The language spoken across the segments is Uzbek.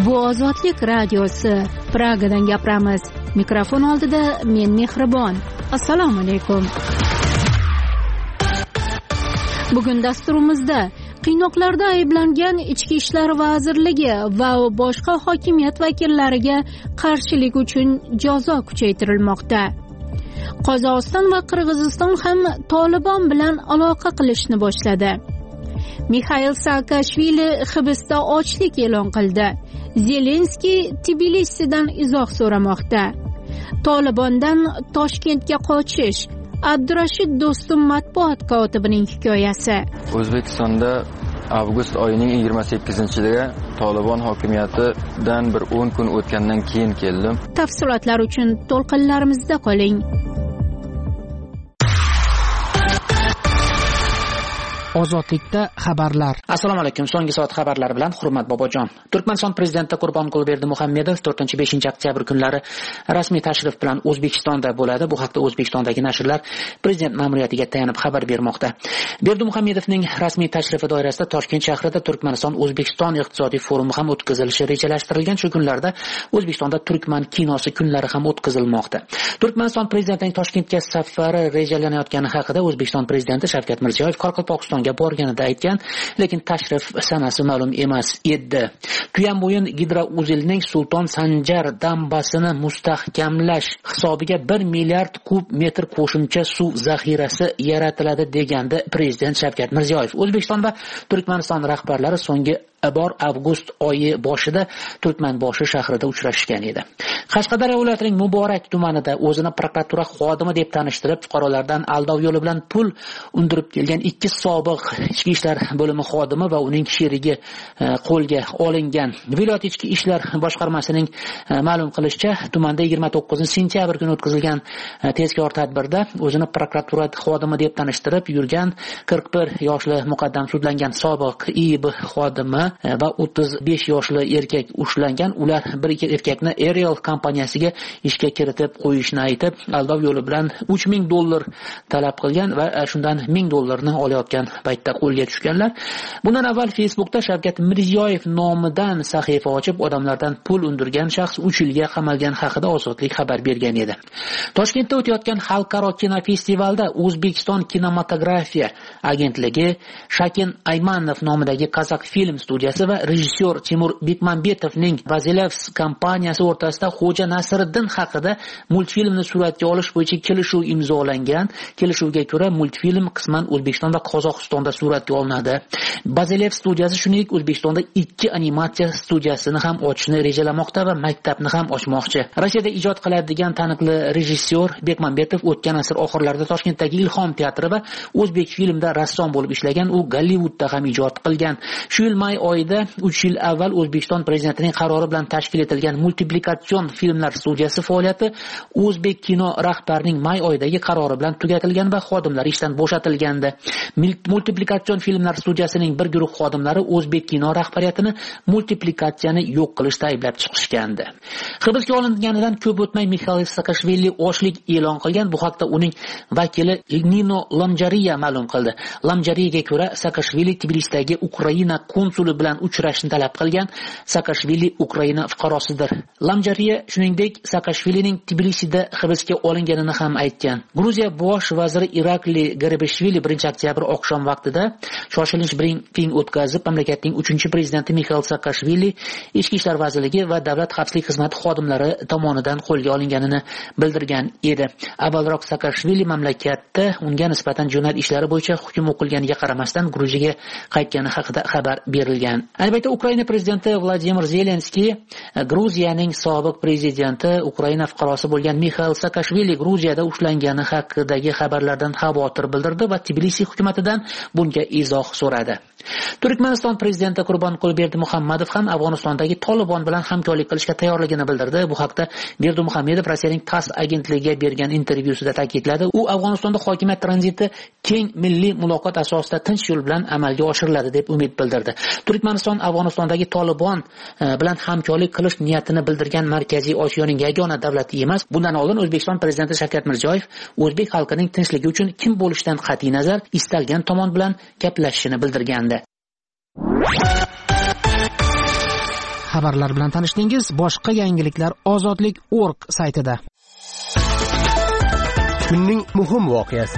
Bu Ozodlik radiosi. Pragadan gapiramiz. Mikrofon oldida men Mehribon. Assalomu alaykum. Bugun dasturimizda qiynoqlarda ayblangan Ichki ishlar vazirligi va boshqa hokimiyat vakillariga qarshilik uchun jazo kuchaytirilmoqda. Qozog'iston va Qirg'iziston ham Tolibon bilan aloqa qilishni boshladi. Mikhail Saakashvili hibsda ochlik e'lon qildi. Zelenskiy Tbilisidan izoh so'ramoqda. Tolibondan Toshkentga qochish. Abdurashid Do'stum matbuot kotibining hikoyasi. O'zbekistonda avgust oyining 28-ligiga Tolibon hokimiyatidan bir 10 kun o'tgandan keyin keldim. Tafsilotlar uchun to'lqinlarimizda qoling. Ozodlikda xabarlar. Assalomu alaykum. So'nggi soat xabarlari bilan Hurmat Bobojon. Turkmaniston prezidenti Qurbonquli Berdimuhamedov 4-5 oktyabr kunlari rasmiy tashrif bilan O'zbekistonda bo'ladi. Bu haqda O'zbekistondagi nashrlar prezident ma'muriyatiga tayanib xabar bermoqda. Berdimuhamedovning rasmiy tashrifi doirasida Toshkent shahrida Turkmaniston-O'zbekiston iqtisodiy forumi ham o'tkazilishi rejalashtirilgan. Shu kunlarda O'zbekistonda Turkman kinosi kunlari ham o'tkazilmoqda. Turkmaniston prezidentining Toshkentga safari rejalanayotgani haqida O'zbekiston prezidenti Shavkat Mirziyoyev Qoraqalpog'iston borganida aytgan, lekin tashrif sanasi ma'lum emas edi. Tuyanbo'yin gidrouzilning Sulton Sanjar dambasini mustahkamlash hisobiga 1 milliard kub metr qo'shimcha suv zaxirasi yaratiladi degandi prezident Shavkat Mirziyoyev. O'zbekiston va Turkmaniston rahbarlari so'nggi bor avgust oyi boshida Turkmanboshi shahrida uchrashgan edi. Qashqadaryo viloyatining Muborak tumanida o'zini prokuratura xodimi deb tanishtirib, fuqarolardan aldov yo'li bilan pul undirib kelgan 2 sobiq ichki ishlar bo'limi xodimi va uning sherigi qo'lga olingan. Viloyat ichki ishlar boshqarmasining ma'lum qilishicha, tumanda 29-sentyabr kuni o'tkazilgan tezkor tadbirda o'zini prokuratura xodimi deb tanishtirib yurgan 41 yoshli muqaddam sudlangan sobiq IIB xodimi va 35 yoshli erkak ushlangan. Ular bir erkakni Ariel kompaniyasiga ishga kiritib qo'yishni aytib, aldov yo'li bilan $3000 talab qilgan va shundan $1000 olayotgan paytda qo'lga tushganlar. Bundan avval Facebookda Shavkat Mirziyoyev nomidan sahifa ochib, odamlardan pul undirgan shaxs 3 yilga qamalgan haqida Ozodlik xabar bergan edi. Toshkentda o'tayotgan xalqaro kinofestivalda O'zbekiston kinematografiya agentligi Shakin Aymanov nomidagi Qozaq film studiyasi va rejissyor Timur Bekmambetovning Bazilevs kompaniyasi o'rtasida Xo'ja Nasriddin haqida multfilmni suratga olish bo'yicha kelishuv imzolangan. Kelishuvga ko'ra multfilm qisman O'zbekiston va Qozog'istonda suratga olinadi. Bazilevs studiyasi shuningdek O'zbekistonda 2 animatsiya studiyasini ham ochishni rejalamoqda va maktabni ham ochmoqchi. Rossiyada ijod qiladigan taniqli rejissyor Bekmambetov o'tgan asr oxirlarida Toshkentdagi Ilhom teatri va O'zbek filmida rassom bo'lib ishlagan. U Gollivudda ham ijod qilgan. Shu yil may oyida 3 yil avval O'zbekiston prezidentining qarori bilan tashkil etilgan multiplikatsion filmlar studiyasi faoliyati O'zbek kino rahbarining may oyidagi qarori bilan tugatilgan va xodimlar ishdan bo'shatilgandi. Multiplikatsion filmlar studiyasining bir guruh xodimlari O'zbek kino rahbariyatini multiplikatsiyani yo'q qilishda ayblab chiqishgandi. Hibsga olinganidan ko'p o'tmay Mikhail Saakashvili ochlik e'lon qilgan. Bu haqda uning vakili Nino Lamjariya ma'lum qildi. Lamjariyaga ko'ra Saakashvili Tbilisidagi Ukraina konsuli bilan uchrashni talab qilgan. Saakashvili Ukraina fuqarosidir. Lamjariya shuningdek Saakashvilining Tbilisida hibsga olinganini ham aytgan. Gruziya bosh vaziri Irakli Garibashvili 1-oktyabr oqshom vaqtida shoshilinch brifing o'tkazib, mamlakatning 3-prezidenti Mikhail Saakashvili Ichki ishlar vazirligi va davlat xavfsizlik xizmati xodimlari tomonidan qo'lga olinganini bildirgan edi. Avvalroq Saakashvili mamlakatda unga nisbatan jinoyat ishlari bo'yicha hukm o'qilganiga qaramasdan Gruziyaga qaytgani haqida xabar berilgan. Albatta, Ukraina prezidenti Vladimir Zelenskiy Gruziyaning sobiq prezidenti Ukraina fuqarosi bo'lgan Mikhail Saakashvili Gruziyada ushlangani haqidagi xabarlardan xavotir bildirdi va Tbilisi hukumatidan bunga izoh so'radi. Turkmaniston prezidenti Qurbonquli Berdimuhamedov ham Afg'onistondagi Tolibon bilan hamkorlik qilishga tayyorligini bildirdi. Bu haqda Berdimuhamedov Rossiyaning TASS agentligiga bergan intervyusida ta'kidladi. U Afg'onistonda hokimiyat tranziti keng milliy muloqot asosida tinch yo'l bilan amalga oshiriladi deb umid bildirdi. Turkmaniston Afg'onistondagi Tolibon bilan hamkorlik qilish niyatini bildirgan Markaziy Osiyoning yagona davlati emas. Bundan oldin O'zbekiston prezidenti Shavkat Mirziyoyev o'zbek xalqining tinchligi uchun kim bo'lishidan qat'iy nazar istalgan tomon bilan gaplashishini bildirgandi. xabarlar bilan tanishdingiz. Boshqa yangiliklar ozodlik.org saytida. Kunning muhim voqeasi.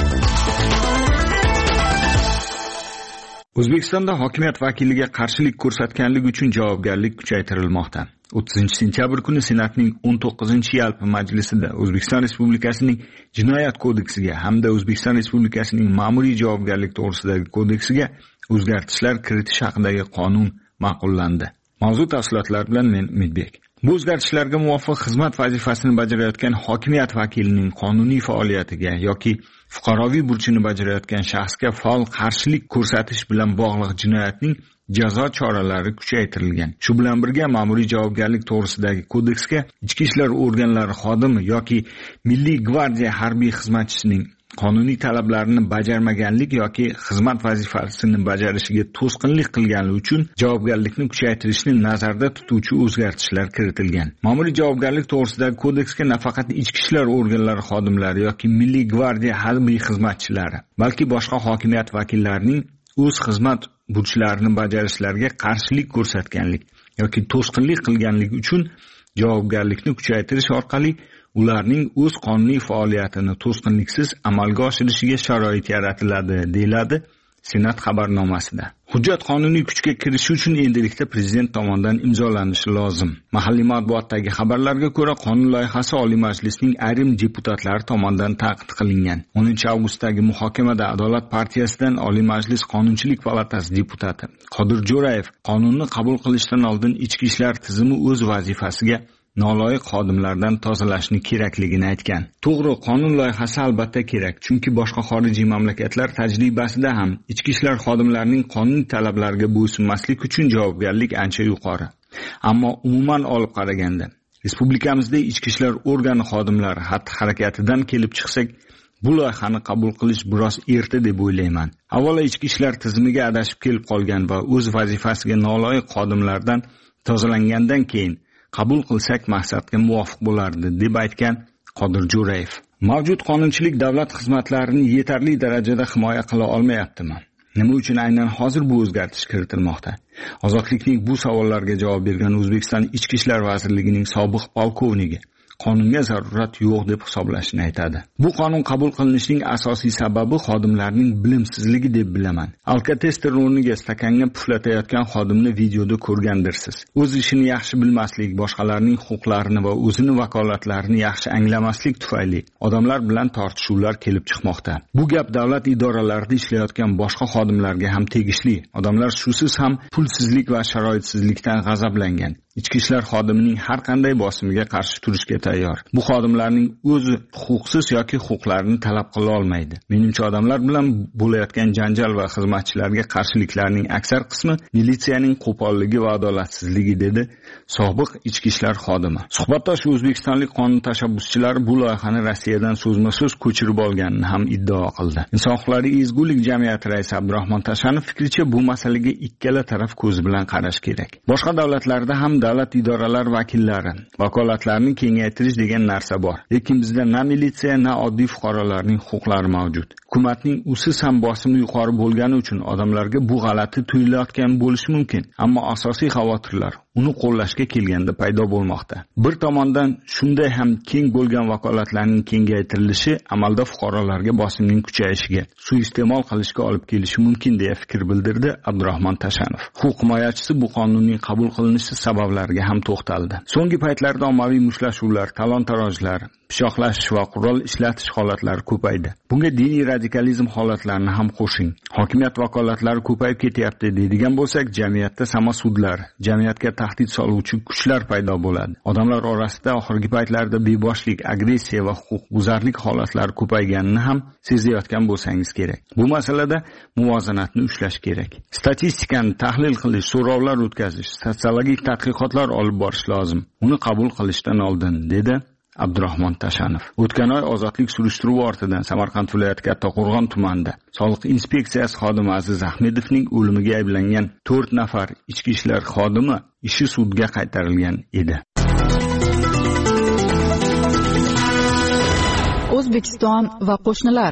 O'zbekistonda hokimiyat vakiliga qarshilik ko'rsatganlik uchun javobgarlik kuchaytirilmoqda. 30 sentyabr kuni Senatning 19-yalpi majlisida O'zbekiston Respublikasining Jinoyat kodeksiga hamda O'zbekiston Respublikasining Ma'muriy javobgarlik to'g'risidagi kodeksiga o'zgartishlar kiritish haqidagi qonun ma'qullandi. Mavzu tafsilotlar bilan men Umidbek. Bu o'zgartishlarga muvofiq xizmat vazifasini bajarayotgan hokimiyat vakilining qonuniy faoliyatiga yoki fuqaroviy burchini bajarayotgan shaxsga faol qarshilik ko'rsatish bilan bog'liq jinoyatning jazo choralari kuchaytirilgan. Shu bilan birga ma'muriy javobgarlik to'g'risidagi kodeksga ichki ishlar organlari xodimi yoki Milliy gvardiya harbiy xizmatchisining qonuniy talablarini bajarmaganlik yoki xizmat vazifasini bajarishiga to'sqinlik qilganligi uchun javobgarlikni kuchaytirishni nazarda tutuvchi o'zgartishlar kiritilgan. Ma'muriy javobgarlik to'g'risidagi kodeksga nafaqat ichki ishlar organlari xodimlari yoki Milliy gvardiya harbiy xizmatchilari, balki boshqa hokimiyat vakillarining o'z xizmat burchlarini bajarishlariga qarshilik ko'rsatganlik yoki to'sqinlik qilganlik uchun javobgarlikni kuchaytirish orqali ularning o'z qonuniy faoliyatini to'sqinliksiz amalga oshirishiga sharoit yaratiladi, deyiladi Senat xabarnomasida. Hujjat qonuniy kuchga kirishi uchun endilikda prezident tomonidan imzolanishi lozim. Mahalliy matbuotdagi xabarlarga ko'ra, qonun loyihasi Oliy Majlisning ayrim deputatlari tomonidan ta'qib qilingan. 10-avgustdagi muhokamada Adolat partiyasidan Oliy Majlis Qonunchilik palatasi deputati Qodir Jo'rayev qonunni qabul qilishdan oldin ichki ishlar tizimi o'z vazifasiga noloyiq xodimlardan tozalashni kerakligini aytgan. To'g'ri, qonun loyihasi albatta kerak, chunki boshqa xorijiy mamlakatlar tajribasida ham ichki ishlar xodimlarining qonuniy talablariga bo'ysunmaslik uchun javobgarlik ancha yuqori. Ammo umuman olib qaraganda, respublikamizda ichki ishlar organi xodimlari xatti-harakatidan kelib chiqsak, bu loyihani qabul qilish biroz erta deb o'ylayman. Avvalo ichki ishlar tizimiga adashib kelib qolgan va o'z vazifasiga noloyiq xodimlardan tozalangandan keyin qabul qilsak maqsadga muvofiq bo'lardi, deb aytgan Qodir Jo'rayev. Mavjud qonunchilik davlat xizmatlarini yetarli darajada himoya qila olmayaptimi? Nima uchun aynan hozir bu o'zgartish kiritilmoqda? Ozodlikning bu savollarga javob bergan O'zbekiston Ichki ishlar vazirligining sobiq polkovniki qonunga zarurat yo'q deb hisoblashini aytadi. Bu qonun qabul qilinishining asosiy sababi xodimlarning bilimsizligi deb bilaman. Alkotester o'rniga stakanga puflatayotgan xodimni videoda ko'rgandirsiz. O'z ishini yaxshi bilmaslik, boshqalarning huquqlarini va o'zini vakolatlarini yaxshi anglamaslik tufayli odamlar bilan tortishuvlar kelib chiqmoqda. Bu gap davlat idoralarida ishlayotgan boshqa xodimlarga ham tegishli. Odamlar shusiz ham pulsizlik va sharoitsizlikdan g'azablangan. Ichki ishlar xodimining har qanday bosimiga qarshi turishga tayyor. Bu xodimlarning o'zi huquqsiz yoki huquqlarini talab qila olmaydi. Menimcha odamlar bilan bo'layotgan janjal va xizmatchilarga qarshiliklarning aksar qismi militsiyaning qo'polligi va adolatsizligi, dedi sobiq ichki ishlar xodimi. Suhbatdosh o'zbekistonlik qonun tashabbuschilari bu loyihani Rossiyadan so'zma-so'z ko'chirib olganini ham iddao qildi. Inson huquqlari ezgulik jamiyati raisi Abdurahmon Tashanov fikricha, bu masalaga ikkala taraf ko'zi bilan qarash kerak. Boshqa davlatlarda ham davlat idoralar vakillari vakolatlarini kengaytirish degan narsa bor. Lekin bizda na militsiya, na oddiy fuqarolarning huquqlari mavjud. Hukumatning usiz ham bosimi yuqori bo'lgani uchun odamlarga bu g'alati tuyulayotgan bo'lishi mumkin. Ammo asosiy xavotirlar uni qo'llashga kelganda paydo bo'lmoqda. Bir tomondan shunday ham keng bo'lgan vakolatlarning kengaytirilishi amalda fuqarolarga bosimning kuchayishiga, suiiste'mol qilishga olib kelishi mumkin deya fikr bildirdi Abdurahmon Tashanov. Huquq himoyachisi bu qonunning qabul qilinishi sabablariga ham to'xtaldi. So'nggi paytlarda ommaviy mushtlashuvlar, talon-tarojlar, pichoqlash va qurol ishlatish holatlari ko'paydi. Bunga diniy radikalizm holatlarini ham qo'shing. Hokimiyat vakolatlari ko'payib ketyapti deydigan bo'lsak, jamiyatda samasudlar, jamiyatga tahdid soluvchi kuchlar paydo bo'ladi. Odamlar orasida oxirgi paytlarda beboshlik, agressiya va huquqbuzarlik holatlari ko'payganini ham sezayotgan bo'lsangiz kerak. Bu masalada muvozanatni ushlash kerak. Statistikani tahlil qilish, so'rovlar o'tkazish, sotsiologik tadqiqotlar olib borish lozim. Uni qabul qilishdan oldin, dedi Abdurahmon Tashanov. O'tgan oy ozodlik surishtiruvi ortidan Samarqand viloyati Kattaqo'rg'on tumanida soliq inspeksiyasi xodimi Aziz Ahmedovning o'limiga ayblangan 4 nafar ichki ishlar xodimi ishi sudga qaytarilgan edi. O'zbekiston va qo'shnilar.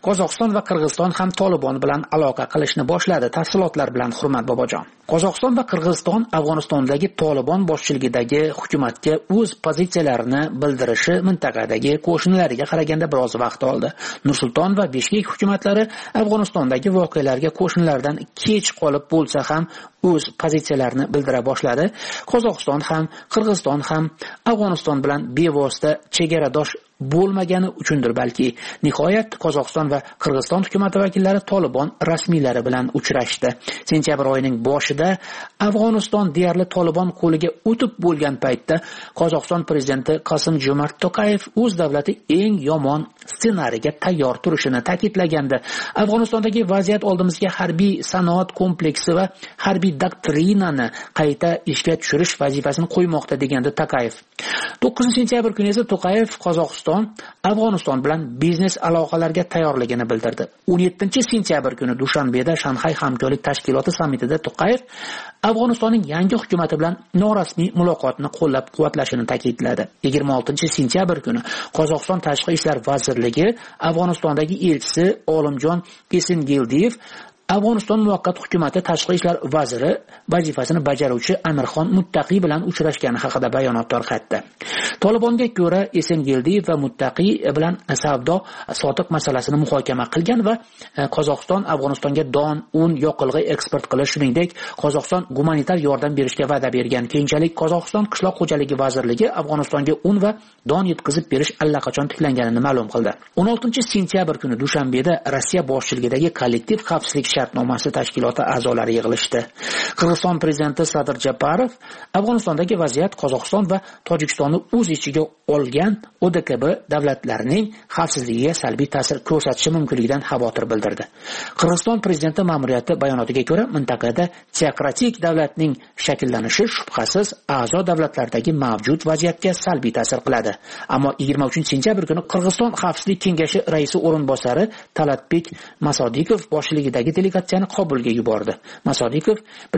Qozog'iston va Qirg'iziston ham Tolibon bilan aloqa qilishni boshladi. Tafsilotlar bilan Hurmat Bobojon. Qozog'iston va Qirg'iziston Afg'onistondagi Tolibon boshchiligidagi hukumatga o'z pozitsiyalarini bildirishi mintaqadagi qo'shnilariga qaraganda biroz vaqt oldi. Nur-Sulton va Bishkek hukumatlari Afg'onistondagi voqealarga qo'shnilaridan kech qolib bo'lsa ham o'z pozitsiyalarini bildira boshladi. Qozog'iston ham, Qirg'iziston ham Afg'oniston bilan bevosita chegaradosh bo'lmagani uchundir balki. Nihoyat Qozog'iston va Qirg'iziston hukumati vakillari Tolibon rasmiylari bilan uchrashdi. Sentyabr oyining boshida Afg'oniston deyarli Tolibon qo'liga o'tib bo'lgan paytda Qozog'iston prezidenti Qosim-Jomart To'qayev o'z davlati eng yomon ssenariyga tayyor turishini ta'kidlagandi. Afg'onistondagi vaziyat oldimizga harbiy sanoat kompleksi va harbiy doktrinani qayta ishga tushirish vazifasini qo'ymoqda degandi To'qayev. 9-sentyabr kuni esa To'qayev Qozog'iston Afg'oniston bilan biznes aloqalarga tayyorligini bildirdi. 17-sentyabr kuni Dushanbeda Shanxay hamkorlik tashkiloti sammitida To'qayev Afg'onistonning yangi hukumati bilan norasmiy muloqotni qo'llab-quvvatlashini ta'kidladi. 26-sentyabr kuni Qozog'iston tashqi ishlar vazirligi Afg'onistondagi elchisi Olimjon Esengildiyev Afg'oniston muvaqqat hukumati tashqi ishlar vaziri vazifasini bajaruvchi Amirxon Muttaqi bilan uchrashgani haqida bayonot tarqatdi. Tolibonga ko'ra Esengildiyev va Muttaqi bilan savdo sotiq masalasini muhokama qilgan va Qozog'iston Afg'onistonga don, un, yoqilg'i eksport qilish, shuningdek Qozog'iston gumanitar yordam berishga va'da bergan. Keyinchalik Qozog'iston qishloq xo'jaligi vazirligi Afg'onistonga un va don yetkazib berish allaqachon tiklanganini ma'lum qildi. 16-sentyabr kuni Dushanbeda Rossiya boshchiligidagi kollektiv xavfsizlik shartnomasi tashkiloti a'zolari yig'ilishdi. Qirg'iziston prezidenti Sadir Japarov Afg'onistondagi vaziyat Qozog'iston va Tojikistonni o'z ichiga olgan ODKB davlatlarining xavfsizligiga salbiy ta'sir ko'rsatishi mumkinligidan xavotir bildirdi. Qirg'iziston prezidenti ma'muriyati bayonotiga ko'ra, mintaqada teokratik davlatning shakllanishi shubhasiz a'zo davlatlardagi mavjud vaziyatga salbiy ta'sir qiladi. Ammo 23-sentyabr kuni Qirg'iziston Xavfsizlik kengashi raisi o'rinbosari Talatbek Masodikov boshchiligidagi delegatsiyani Qobulga yubordi. Masodikov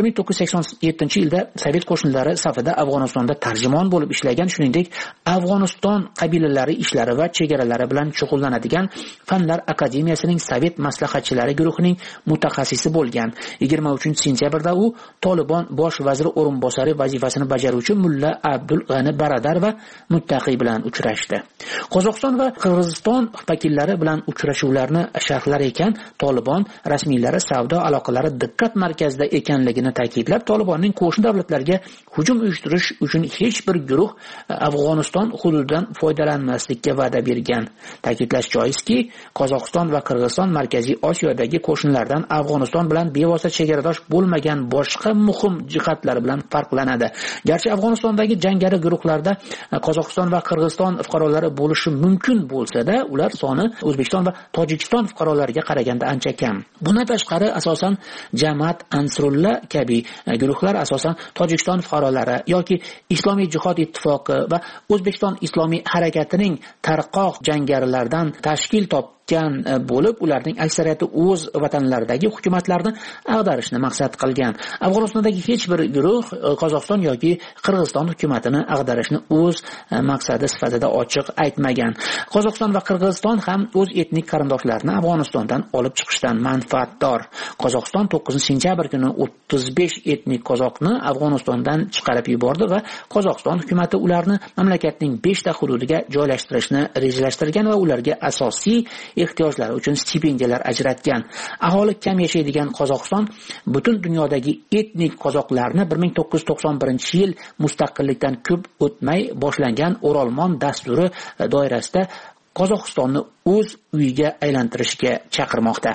1987-yilda Sovet qo'shinlari safida Afg'onistonda tarjimon bo'lib ishlagan, shuningdek Afg'oniston qabilalari ishlari va chegaralari bilan shug'ullanadigan Fanlar akademiyasining Sovet maslahatchilari guruhining mutaxassisi bo'lgan. 23-sentyabrda u Tolibon bosh vaziri o'rinbosari vazifasini bajaruvchi Mulla Abdul G'ani Baradar va Muttaqi bilan uchrashdi. Qozog'iston va Qirg'iziston vakillari bilan uchrashuvlarni sharhlar ekan, Tolibon rasmiylari savdo aloqalari diqqat markazida ekanligini ta'kidlab, Tolibonning qo'shni davlatlarga hujum uyushtirish uchun hech bir guruh Afg'oniston hududidan foydalanmaslikka va'da bergan. Ta'kidlash joizki, Qozog'iston va Qirg'iziston Markaziy Osiyodagi qo'shnilardan Afg'oniston bilan bevosita chegaradosh bo'lmagan boshqa muhim jihatlar bilan farqlanadi. Garchi Afg'onistondagi jangari guruhlarda Qozog'iston va Qirg'iziston fuqarolari bo'lishi mumkin bo'lsa-da, ular soni O'zbekiston va Tojikiston fuqarolariga qaraganda ancha kam. Bundan tashqari asosan Jamaat Ansrullah kabi guruhlar asosan Tojikiston fuqarolari yoki Islomiy jihod ittifoqi va O'zbekiston Islomiy harakatining tarqoq jangarilaridan tashkil topgan bo'lib, ularning aksariyati o'z vatanlaridagi hukumatlarni ag'darishni maqsad qilgan. Afg'onistondagi hech bir guruh Qozog'iston yoki Qirg'iziston hukumatini ag'darishni o'z maqsadi sifatida ochiq aytmagan. Qozog'iston va Qirg'iziston ham o'z etnik qarindoshlarini Afg'onistondan olib chiqishdan manfaatdor. Qozog'iston 9-sentyabr kuni 35 etnik qozoqni Afg'onistondan chiqarib yubordi va Qozog'iston hukumatı ularni mamlakatning 5 ta hududiga joylashtirishni rejalashtirgan va ularga asosiy ehtiyojlari uchun stipendiyalar ajratgan. Aholi kam yashaydigan Qozog'iston butun dunyodagi etnik qozoqlarni 1991-yil mustaqillikdan ko'p o'tmay boshlangan O'rolmon dasturi doirasida Qozog'istonni o'z uyiga aylantirishga chaqirmoqda.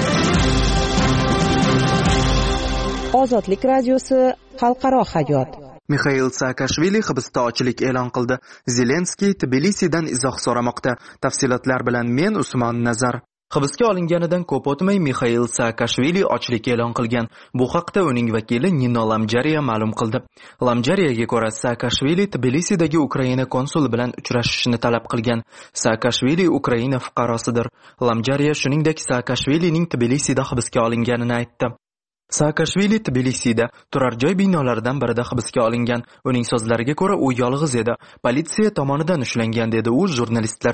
Ozodlik radiosi xalqaro hayot. Mixail Saakashvili hibsda ochilik e'lon qildi. Zelenskiy Tbilisidan izoh so'ramoqda. Tafsilotlar bilan men Usmon Nazar. Hibsga olinganidan ko'p o'tmay Mixail Saakashvili ochilik e'lon qilgan. Bu haqda uning vakili Nino Lamjariya ma'lum qildi. Lamjariyaga ko'ra Saakashvili Tbilisidagi Ukraina konsuli bilan uchrashishni talab qilgan. Saakashvili Ukraina fuqarosidir. Lamjariya shuningdek Saakashvilining Tbilisida hibsga olinganini aytdi. Saakashvili Tbilisida turar joy binolaridan birida hibsga olingan. Uning so'zlariga ko'ra u yolg'iz edi. Politsiya tomonidan ushlangan dedi u jurnalistlarga.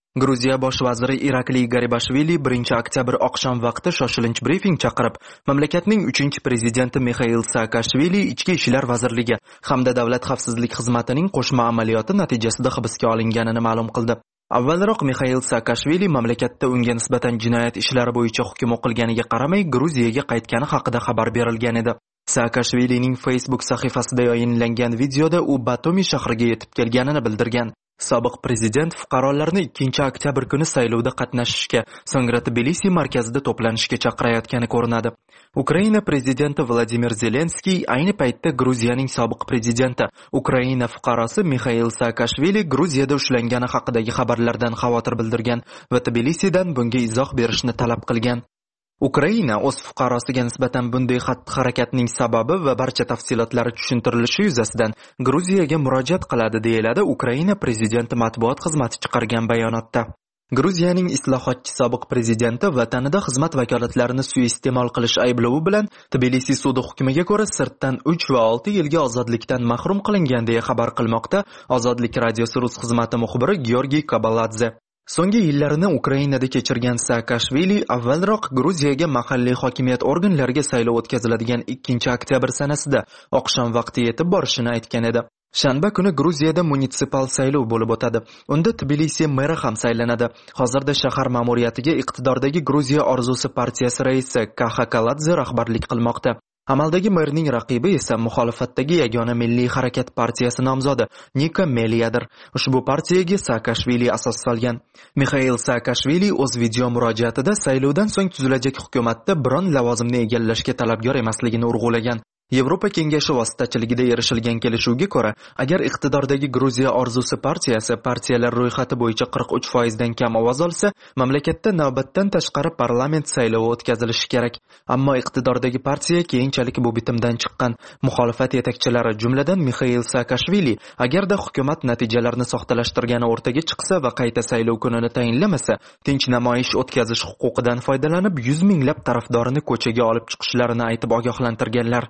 Gruziya bosh vaziri Irakliy Garibashvili 1-oktyabr oqshom vaqti shoshilinch brifing chaqirib, mamlakatning 3-prezidenti Mixail Saakashvili Ichki ishlar vazirligi hamda Davlat xavfsizlik xizmatining qo'shma amaliyoti natijasida hibsga olinganini ma'lum qildi. Avvalroq Mixail Saakashvili mamlakatda unga nisbatan jinoyat ishlari bo'yicha hukm o'qilganiga qaramay Gruziyaga qaytgani haqida xabar berilgan edi. Saakashvilining Facebook sahifasida yayınlangan videoda u Batumi shahriga yetib kelganini bildirgan. Sobiq prezident fuqarolarni 2-oktyabr kuni saylovda qatnashishga, so'ngra Tbilisi markazida to'planishga chaqirayotgani ko'rinadi. Ukraina prezidenti Vladimir Zelenskiy ayni paytda Gruziyaning sobiq prezidenti, Ukraina fuqarosi Mixail Saakashvili Gruziyada ushlangani haqidagi xabarlardan xavotir bildirgan va Tbilisidan bunga izoh berishni talab qilgan. Ukraina o'z fuqarosiga nisbatan bunday xatti-harakatning sababi va barcha tafsilotlari tushuntirilishi yuzasidan Gruziyaga murojaat qiladi, deyiladi Ukraina prezidenti matbuot xizmati chiqargan bayonotda. Gruziyaning islohotchi sobiq prezidenti vatanida xizmat vakolatlarini suiiste'mol qilish ayblovi bilan Tbilisi sudi hukmiga ko'ra sirtdan 3 va 6 yilga ozodlikdan mahrum qilingan deya xabar qilmoqda Ozodlik radiosi rus xizmati muxbiri Georgiy Kabaladze. So'nggi yillarini Ukrainada kechirgan Saakashvili avvalroq Gruziyaga mahalliy hokimiyat organlariga saylov o'tkaziladigan 2-oktyabr sanasida oqshom vaqti yetib borishini aytgan edi. Shanba kuni Gruziyada munitsipal saylov bo'lib o'tadi. Unda Tbilisi meri ham saylanadi. Hozirda shahar ma'muriyatiga iqtidordagi Gruziya orzusi partiyasi raisi Kaxakaladze rahbarlik qilmoqda. Amaldagi merning raqibi esa muxolifatdagi Yagona Milliy harakat partiyasi nomzodi Nika Meliyadir. Ushbu partiyaga Saakashvili asos solgan. Mixail Saakashvili o'z video murojaatida saylovdan so'ng tuzilajak hukumatda biron lavozimni egallashga talabgor emasligini urg'ulagan. Yevropa Kengashi vositachiligida erishilgan kelishuvga ko'ra, agar iqtidordagi Gruziya orzusi partiyasi partiyalar ro'yxati bo'yicha 43% dan kam ovoz olsa, mamlakatda navbatdan tashqari parlament saylovi o'tkazilishi kerak. Ammo iqtidordagi partiya keyinchalik bu bitimdan chiqqan. Muxolifat yetakchilari, jumladan Mixail Saakashvili, agarda hukumat natijalarini soxtalashtirgani o'rtaga chiqsa va qayta saylov kunini tayinlamasa, tinch namoyish o'tkazish huquqidan foydalanib 100 minglab tarafdorini ko'chaga olib chiqishlarini aytib ogohlantirganlar.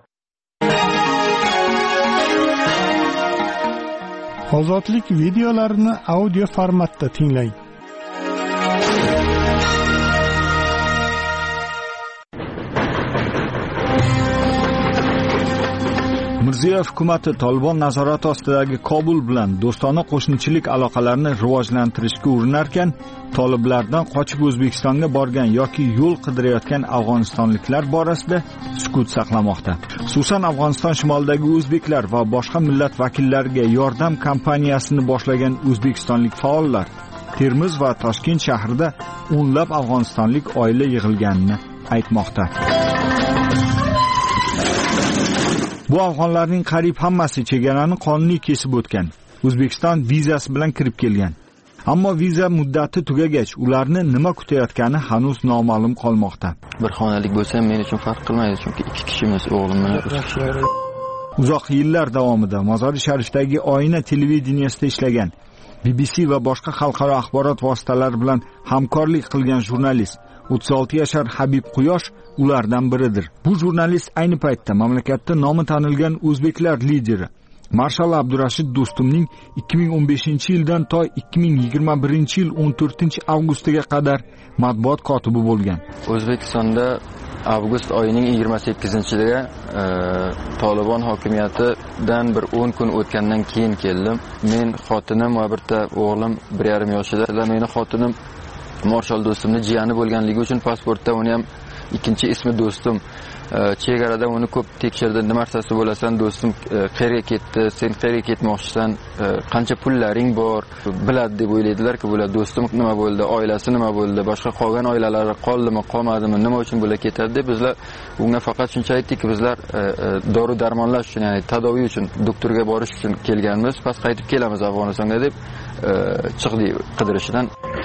Ozodlik videolarini audio formatda tinglang. Mirziyoyev hukumati Tolibon nazorati ostidagi Kobul bilan do'stona qo'shnichilik aloqalarini rivojlantirishga urinarkan, toliblardan qochib O'zbekistonga borgan yoki yo'l qidirayotgan afg'onistonliklar borasida sukut saqlamoqda. Xususan Afg'oniston shimolidagi o'zbeklar va boshqa millat vakillariga yordam kampaniyasini boshlagan o'zbekistonlik faollar Termiz va Toshkent shahrida o'nlab afg'onistonlik oila yig'ilganini aytmoqda. Bu afg'onlarning qariyb hammasi chegarani qonuniy kesib o'tgan. O'zbekiston vizasi bilan kirib kelgan. Ammo viza muddati tugagach, ularni nima kutayotgani hanuz noma'lum qolmoqda. Bir xonalik bo'lsa men uchun farq qilmaydi, chunki ikki kishimiz, o'g'lim bilan. Uzoq yillar davomida Mozori Sharifdagi Oyna televideniyasida ishlagan, BBC va boshqa xalqaro axborot vositalari bilan hamkorlik qilgan jurnalist 36 yashar Habib Quyosh ulardan biridir. Bu jurnalist ayni paytda mamlakatda nomi tanilgan o'zbeklar lideri Marshal Abdurashid Do'stumning 2015-yildan to 2021-yil 14-avgustiga qadar matbuot kotibi bo'lgan. O'zbekistonda avgust oyining 28-iga Tolibon hokimiyatidan bir 10 kun o'tgandan keyin keldim. Men xotinim va bitta o'g'lim 1,5 yoshida. Meni xotinim Marshal Do'stumning jiyani bo'lganligi uchun pasportda uni ham ikkinchi ismi Do'stum. Chegarada uni ko'p tekshirdi. Nima narsasi bo'lasan Do'stum, qayerga ketdi, sen qayerga ketmoqchisan, qancha pullaring bor, biladi deb o'ylaydilar-ku, bular Do'stum nima bo'ldi, oilasi nima bo'ldi, boshqa qolgan oilalari qoldimi, qolmadimi, nima uchun bular ketadi deb bizlar unga faqat shuncha aytdikki, bizlar dori darmonlash uchun, ya'ni tadoviy uchun, doktorga borish uchun kelganmiz, past qaytib kelamiz Afg'onistonga deb chiqdik qidirishdan.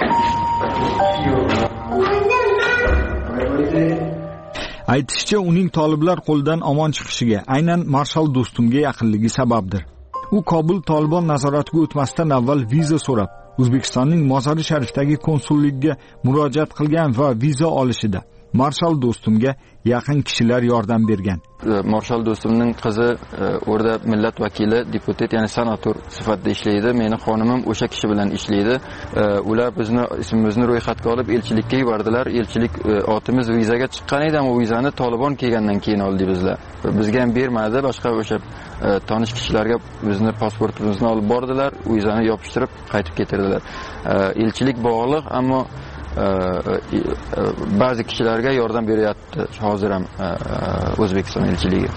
Aytishicha, uning toliblar qo'lidan omon chiqishiga aynan Marshal Do'stumga yaqinligi sababdir. U Kobul Tolibon nazoratiga o'tmasdan avval viza so'rab, O'zbekistonning Mozori Sharifdagi konsulligiga murojaat qilgan va viza olishida Marshal Do'stumga yaqin kishilar yordam bergan. Marshal Do'stumning qizi o'rda millat vakili, deputat, ya'ni senator sifatida ishlaydi. Meni xonimim o'sha kishi bilan ishlaydi. Ular bizni ismimizni ro'yxatga olib elchilikka yubordilar. Elchilik otimiz vizaga chiqqan edi, ammo vizani Tolibon kelgandan keyin oldik bizlar. Bizga ham bermadi, boshqa o'sha tanish kishilarga bizni pasportimizni olib bordilar, vizani yopishtirib qaytib ketirdilar. Elchilik bog'liq, ammo ba'zi kishilarga yordam beryapti hozir ham O'zbekiston elchiligi.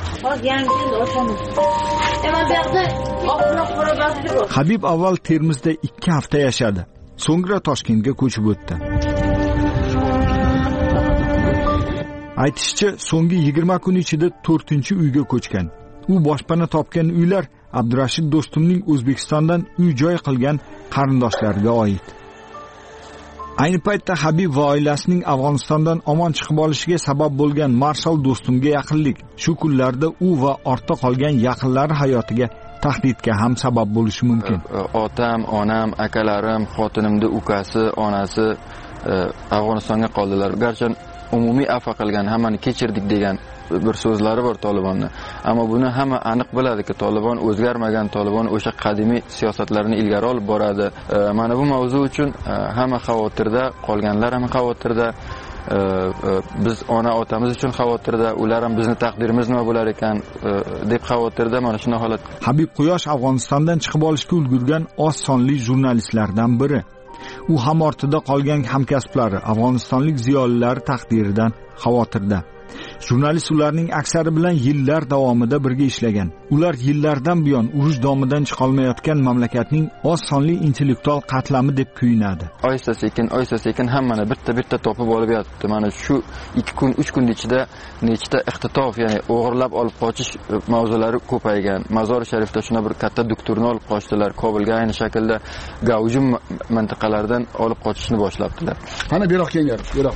Habib avval Termizda 2 hafta yashadi. So'ngra Toshkentga ko'chib o'tdi. Aytishicha, so'nggi 20 kun ichida 4-uyga ko'chgan. U boshpana topgan uylar Abdurashid Do'stumning O'zbekistondan uy-joy qilgan qarindoshlariga oid. Ayni paytda Habib va oilasining Afg'onistondan omon chiqib olishiga sabab bo'lgan Marshal Do'stumga yaqinlik shu kunlarda u va ortda qolgan yaqinlari hayotiga tahdidga ham sabab bo'lishi mumkin. Otam, onam, akalarim, xotinimning ukasi, onasi Afg'onistonga qoldilar. Garchi umumiy afv qilgan, hammani kechirdik degan bir so'zlari bor Tolibonni. Ammo buni hamma aniq biladiki, Tolibon o'zgarmagan, Tolibon o'sha qadimiy siyosatlarini ilgari olib boradi. Mana bu mavzu uchun hamma xavotirda, qolganlar ham xavotirda. Biz ona otamiz uchun xavotirda, ular ham bizni taqdirimiz nima bo'lar ekan deb xavotirda. Mana shunday holat. Habib Quyosh Afg'onistondan chiqib olishga ulgurgan oz sonli jurnalistlardan biri. U ham ortida qolgan hamkasblari, afg'onistonlik ziyolilar taqdiridan xavotirda. Jurnalist ularning aksari bilan yillar davomida birga ishlagan. Ular yillardan buyon urush domidan chiqa olmayotgan mamlakatning oz sonli intellektual qatlami deb kuyinadi. Oysta sekin hammani bitta topib olib yotibdi. Mana shu 2 kun, 3 kun ichida nechta ixtitof, ya'ni o'g'irlab olib qochish mavzulari ko'paygan. Mazor Sharifda shuna bir katta doktorni olib qochdilar. Kobulga ayni shaklda Gavjum mintaqalaridan olib qochishni boshlabdilar. Mana beroq kelgan, beroq.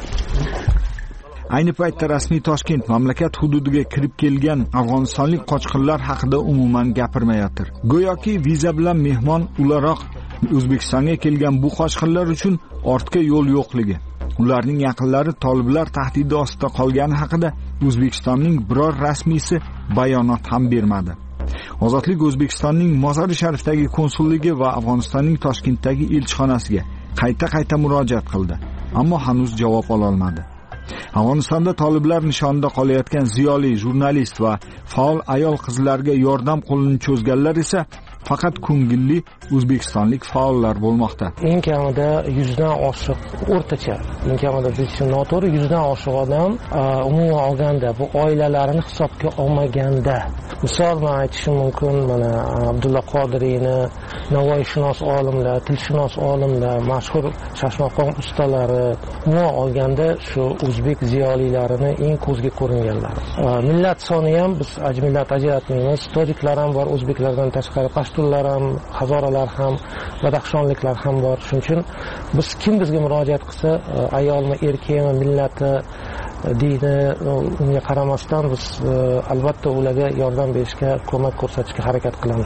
Ayni paytda rasmiy Toshkent mamlakat hududiga kirib kelgan afg'onistonlik qochqinlar haqida umuman gapirmayotir. Go'yoki viza bilan mehmon o'laroq O'zbekistonga kelgan bu qochqinlar uchun ortga yo'l yo'qligi, ularning yaqinlari toliblar tahdidi ostida qolgani haqida O'zbekistonning biror rasmiysi bayonot ham bermadi. Ozodlik O'zbekistonning Mozori Sharifdagi konsulligi va Afg'onistonning Toshkentdagi elchixonasiga qayta murojaat qildi, ammo hanuz javob ola olmadi. Afg'onistonda toliblar nishonida qolayotgan ziyoli jurnalist va faol ayol qizlarga yordam qo'lini cho'zganlar esa faqat ko'ngilli o'zbekistonlik faollar bo'lmoqda. Eng kamida 100 dan oshiq o'rtacha, eng kamida deyishim noto'g'ri, 100 dan oshiq odam umuman olganda bu oilalarini hisobga olmaganda, misol men aytishim mumkin, mana Abdulla Qodiriyni, Navoiyshunos olimlar, tilshunos olimlar, mashhur shashmaqom ustalari, umuman olganda shu o'zbek ziyolilarini eng ko'zga ko'ringanlar. Millat soni ham biz millat ajratmaymiz, tojiklar ham bor, o'zbeklardan tashqari pashtunlar ham, hazoralar ham, badaxshonliklar ham bor. Shuning uchun biz kim bizga murojaat qilsa, ayolmi, erkakmi, millati, dini, unga qaramasdan biz albatta ularga yordam berishga, ko'mak ko'rsatishga harakat qilamiz.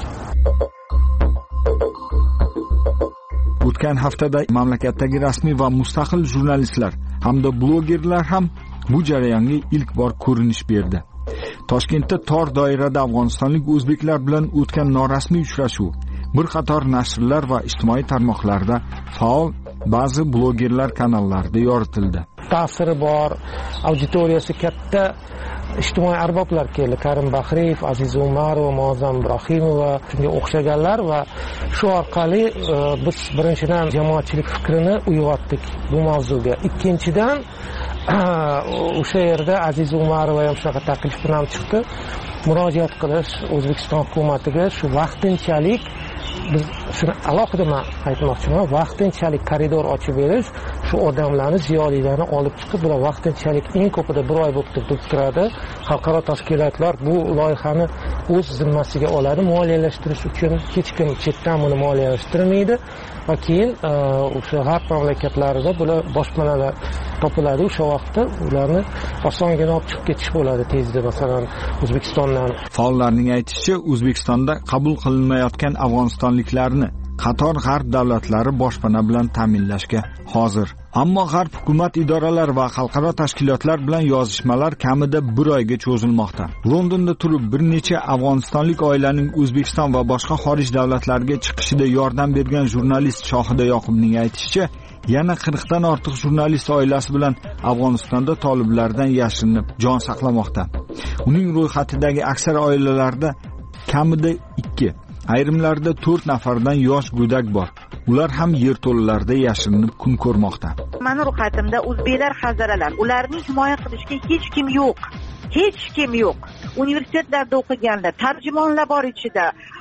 O'tgan haftada mamlakatdagi rasmiy va mustaqil jurnalistlar hamda blogerlar ham bu jarayonga ilk bor ko'rinish berdi. Toshkentda tor doirada afg'onistonlik o'zbeklar bilan o'tgan norasmiy uchrashuv bir qator nashrlar va ijtimoiy tarmoqlarda faol ba'zi blogerlar kanallarida yoritildi. Ta'siri bor, auditoriyasi katta ijtimoiy arboblar keldi. Karim Bahriyev, Aziz Umarov, Muazzam Ibrohimova, shunga o'xshaganlar va shu orqali biz birinchidan jamoatchilik fikrini uyg'otdik bu mavzuga. Ikkinchidan o'sha yerda Aziz Umarova ham shunaqa taklif bilan chiqdi. Murojaat qilish O'zbekiston hukumatiga shu vaqtinchalik, biz shuni alohida men aytmoqchiman, vaqtinchalik koridor ochib berish, shu odamlarni, ziyolilarni olib chiqib, bular vaqtinchalik eng ko'pida 1 oy bo'lib turadi. Xalqaro tashkilotlar bu loyihani o'z zimmasiga oladi, moliyalashtirish uchun hech kim chetdan buni moliyalashtirmaydi va keyin o'sha g'arb mamlakatlarida bular boshpanalar topiladi. O'sha vaqtda ularni osongina olib chiqib ketish bo'ladi tezda. Masalan, O'zbekistondan faollarning aytishicha, O'zbekistonda qabul qilinmayotgan afg'onistonliklarni qator g'arb davlatlari boshpana bilan ta'minlashga hozir. Ammo g'arb hukumat idoralari va xalqaro tashkilotlar bilan yozishmalar kamida 1 oyga cho'zilmoqda. Londonda turib bir necha afg'onistonlik oilaning O'zbekiston va boshqa xorij davlatlariga chiqishida yordam bergan jurnalist Shohida Yoqubning aytishicha, yana 40 dan ortiq jurnalist oilasi bilan Afg'onistonda toliblardan yashirinib jon saqlamoqda. Uning ro'yxatidagi aksar oilalarda kamida 2, ayrimlarida 4 nafardan yosh go'dak bor. Ular ham yerto'lalarda yashirinib kun ko'rmoqda. Meni ro'yxatimda o'zbeklar, hazaralar, ularning himoya qilishga hech kim yo'q. Hech kim yo'q. Universitetlarda o'qiganlar, tarjimonlar bor ichida,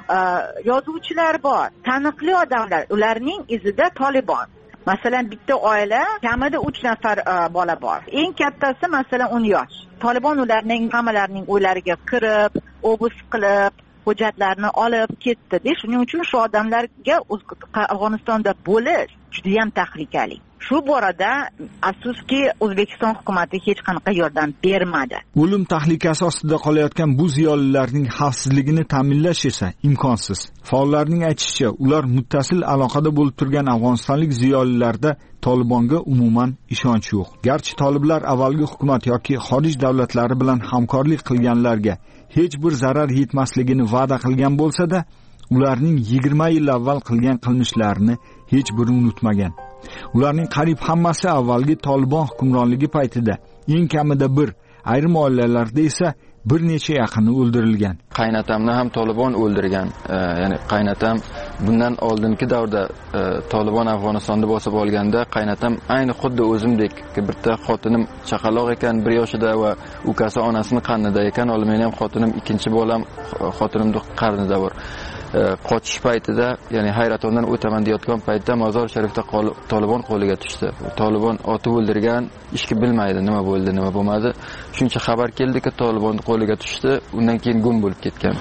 yozuvchilar bor, taniqli odamlar, ularning izida Tolibon. Masalan, bitta oila kamida 3 nafar bola bor. Eng kattasi masalan 10 yosh. Tolibon ularning hammalarining uylariga kirib, obus qilib, hujjatlarni olib ketdi. Shuning uchun shu odamlarga Afg'onistonda bo'lish juda ham tahlikali. Shu borada afsuski O'zbekiston hukumatı hech qanaqa yordam bermadi. O'lim tahlikasi ostida qolayotgan bu ziyolilarning xavfsizligini ta'minlash esa imkonsiz. Faollarning aytishicha, ular muttasil aloqada bo'lib turgan afg'onistonlik ziyolilarda Tolibonga umuman ishonch yo'q. Garchi toliblar avvalgi hukumat yoki xorij davlatlari bilan hamkorlik qilganlarga hech bir zarar yetmasligini va'da qilgan bo'lsa-da, ularning 20 yil avval qilgan qilmishlarini hech biri unutmagan. Ularning qariyb hammasi avvalgi Tolibon hukmronligi paytida eng kamida 1, ayrim oilalarda esa bir necha yaqini o'ldirilgan. Qaynatamni ham Tolibon o'ldirgan. Ya'ni qaynatam bundan oldingi davrda Tolibon Afg'onistonni bosib olganda qaynatam ayni xuddi o'zimdek bitta xotinim chaqaloq ekan 1 yoshida va ukasi onasini qarnida ekan, men ham xotinim ikkinchi bolam xotinimning qarnida bor. Qochish paytida, ya'ni hayratondan o'taman deyotgan paytda Mozor Sharifda Tolibon qo'liga tushdi. Tolibon otib o'ldirgan, ishki bilmaydi nima bo'ldi, nima bo'lmadi. Shuncha xabar keldiki, Tolibon qo'liga tushdi, undan keyin gum bo'lib ketgan.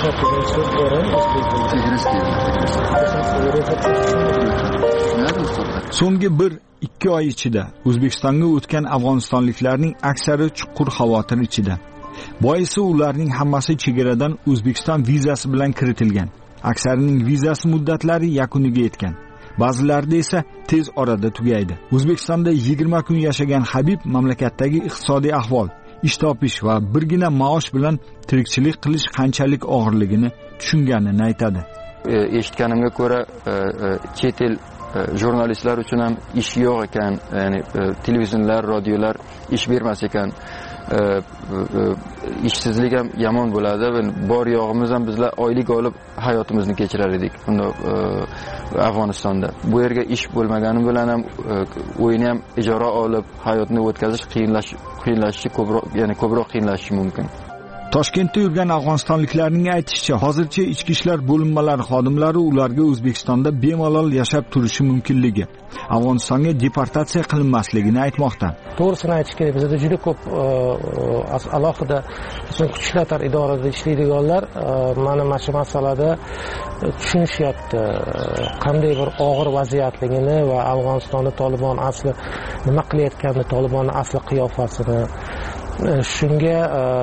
So'nggi 1-2 oy ichida O'zbekistonga o'tgan afg'onistonliklarning aksari chuqur xavotir ichida. Boisi ularning hammasi chegaradan O'zbekiston vizasi bilan kiritilgan. Aksarining vizasi muddatlari yakuniga yetgan. Ba'zilarida esa tez orada tugaydi. O'zbekistonda 20 kun yashagan Habib mamlakatdagi iqtisodiy ahvol, ish topish va birgina maosh bilan tirikchilik qilish qanchalik og'irligini tushunganini aytadi. Eshitganimga ko'ra, chet el jurnalistlar uchun ham ish yo'q ekan, ya'ni televizorlar, radiolar ish bermas ekan. Ishsizlik ham yomon bo'ladi va bor yo'g'imiz ham bizlar oylik olib hayotimizni kechirar edik bunda Afg'onistonda. Bu yerga ish bo'lmagani bilan ham o'yini ham ijara olib hayotni o'tkazish qiyinlashishi ko'proq qiyinlashishi mumkin. Toshkentda yurgan afg'onistonliklarning aytishicha, hozircha ichki ishlar bo'linmalari xodimlari ularga O'zbekistonda bemalol yashab turishi mumkinligi, Afg'onistonga deportatsiya qilinmasligini aytmoqda. To'g'risini aytish kerak, bizda juda ko'p alohida kuch ishlar idorasida ishlaydiganlar mana shu masalada tushunishyapti, qanday bir og'ir vaziyatligini va Afg'onistonda Tolibon asli nima qilayotganini, Tolibonning asli qiyofasini. Shunga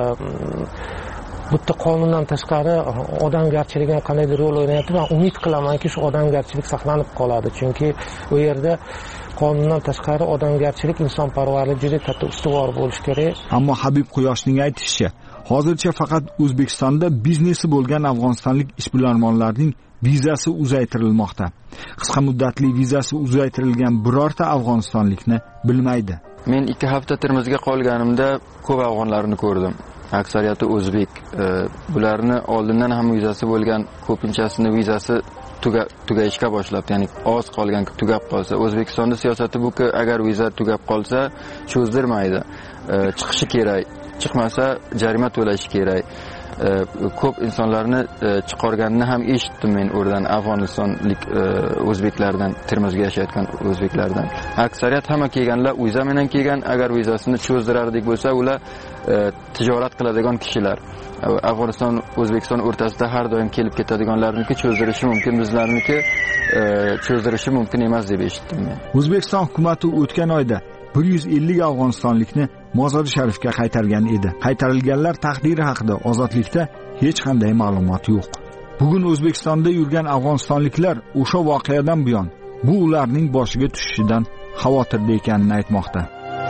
bitta qonundan tashqari odamgarchilik ham qandaydir rol o'ynayapti. Men umid qilamanki, shu odamgarchilik saqlanib qoladi. Chunki u yerda qonundan tashqari odamgarchilik, insonparvarlik juda katta ustuvor bo'lishi kerak. Ammo Habib Quyoshning aytishicha, hozircha faqat O'zbekistonda biznesi bo'lgan afg'onistonlik ishbilarmonlarning vizasi uzaytirilmoqda. Qisqa muddatli vizasi uzaytirilgan birorta afg'onistonlikni bilmaydi. Men 2 hafta Termizga qolganimda ko'p afg'onlarni ko'rdim. Aksariyati o'zbek. Bularni oldindan ham vizasi bo'lgan, ko'pinchasini vizasi tugayishga boshlabdi. Ya'ni oz qolgan, tugab qolsa, O'zbekistonda siyosati buki agar viza tugab qolsa, cho'zdirmaydi. Chiqishi kerak. Chiqmasa jarima to'lashi kerak. Ko'p insonlarni chiqarganini ham eshitdim men o'rdan Afg'onistonlik o'zbeklardan, Termizga yashayotgan o'zbeklardan. Aksariyat hamma kelganlar viza bilan kelgan, agar vizasini cho'zdirardik bo'lsa, ular tijorat qiladigan kishilar. Afg'oniston O'zbekiston o'rtasida har doim kelib ketadiganlarniki cho'zdirishi mumkin, bizlarniki cho'zdirishi mumkin emas deb eshitdim men. O'zbekiston hukumatı o'tgan oyda 150 afg'onistonlikni Mozor Sharifga qaytargan edi. Qaytarilganlar taqdiri haqida ozodlikda hech qanday ma'lumot yo'q. Bugun O'zbekistonda yurgan afg'onistonliklar o'sha voqeadan buyon bu ularning boshiga tushishidan xavotirda ekanini aytmoqda.